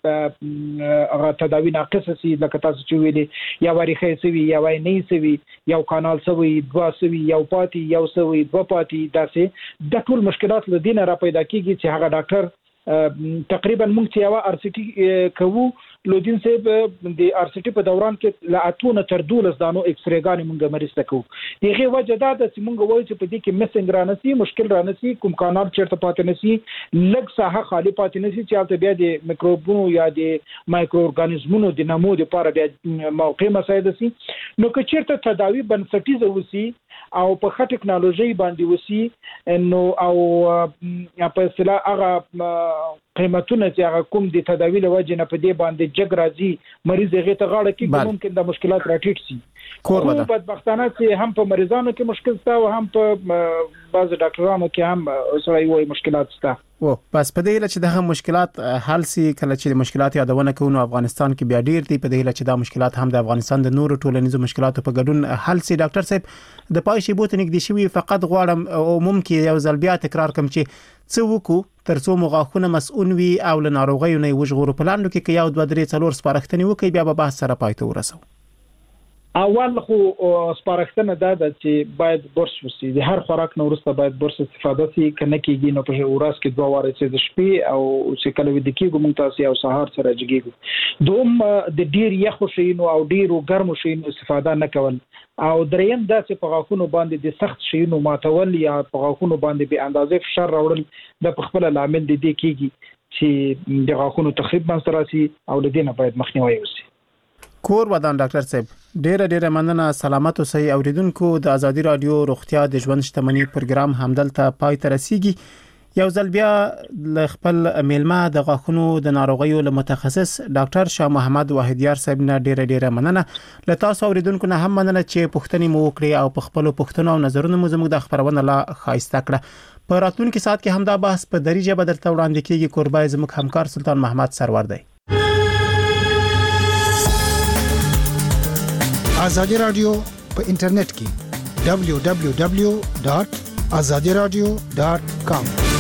چې هغه تداوی ناقصه سي لکه تاسو چې ویلي یا وریخه سوي یا وای نه سوي یو کانال سوي دوا سوي یو پاتې یو سوي دوا پاتې داسې د ټول مشکلات لدینه را پیدا کیږي چې هغه ډاکټر تقریبا موږ چې یو آر سی ټي کوو لودین صاحب د آر سی ټي په دوران کې لا اتونه تر 12 دانو ایکس ری ګانې موږ مریض ته کوو. دغه وجه دا ده چې موږ وایو چې په دې کې مسنګ رانسي مشکل رانسي کوم کانال چیرته پاتې نسی لږ ساحه خالی پاتې نسی چې البته بیا د میکروبونو یا د مایکرو ارګانیزمونو د نمو لپاره بیا موقع مساعده سي. نو که چیرته تداوی بنسټیزه وسی او په ښه ټکنالوژي باندې وسی نو او په اصطلاح هغه قیمتونه چې هغه کوم د تداوی له وجه نه په دې باندې جګ راځي مریض هغه ته غاړه کې ممکن د مشکلات راټیټ شي. خو بدبختانه چې هم په مریضانو کې مشکل شته او هم په بعض ډاکټرانو کې هم سره یو مشکلات شته. و بس په دې چې دغه مشکلات حل سي کله چې مشکلات یادونه کوو افغانستان کې بیا ډیر دي په دې چې دا مشکلات هم د افغانستان د نورو ټولنیزو مشکلاتو په ګډون حل سي ډاکټر صاحب د پای شی بوت نګدي شوی فقط غواړم او ممکن یو ځل بیا تکرار کوم چې څه وکړو ترڅو مغاخونه مسؤل وي او له ناروغیو نه وژغورو په لاندو کې یو 2 3 4 سپارښتنې وکي بیا به بحث سره پای ته ورسو. اول خو سپارښتنه ده چې باید برس وسی د هر خوراک نو وروسته باید برس استفاده سي کنه کېږي نو په ورځ کې 2 واره چې د شپې او چې کله ود کېږي مونږ تاسو او سهار سره جګیږو دوم د ډیر یخ شینو او ډیرو ګرم شینو استفاده نه کول او دریم دا چې په غاښونو باندې د سخت شینو ماتول یا په غاښونو باندې به اندازې فشار راوړل د خپل لامل دي کېږي چې د غاښونو تخریب منځ راسي او د دینه باید مخنیوي وشي. کور ودان ډاکټر صاحب ډیره مننه سلامت اوسئ اوریدونکو د ازادي رادیو روغتیا د ژوند شتمنۍ پروګرام همدلته پای ته رسیږي یو ځل بیا ل خپل میلمه د غاښونو د ناروغیو له متخصص ډاکټر شاه محمد واحدیار صاحب نه ډیره مننه له تاسو اوریدونکو نه هم مننه چې پوښتنې مو وکړي او په خپل پوښتنو او نظرونو مو زموږ د خبرونه لا خاصه کړه په راتلونکي ساعت کې هم دا بحث په دریجه بدل ته وړاندې کیږي قربای زموږ همکار سلطان محمد سرور دی. آزادی رادیو په انټرنیټ کې www.azadiradio.com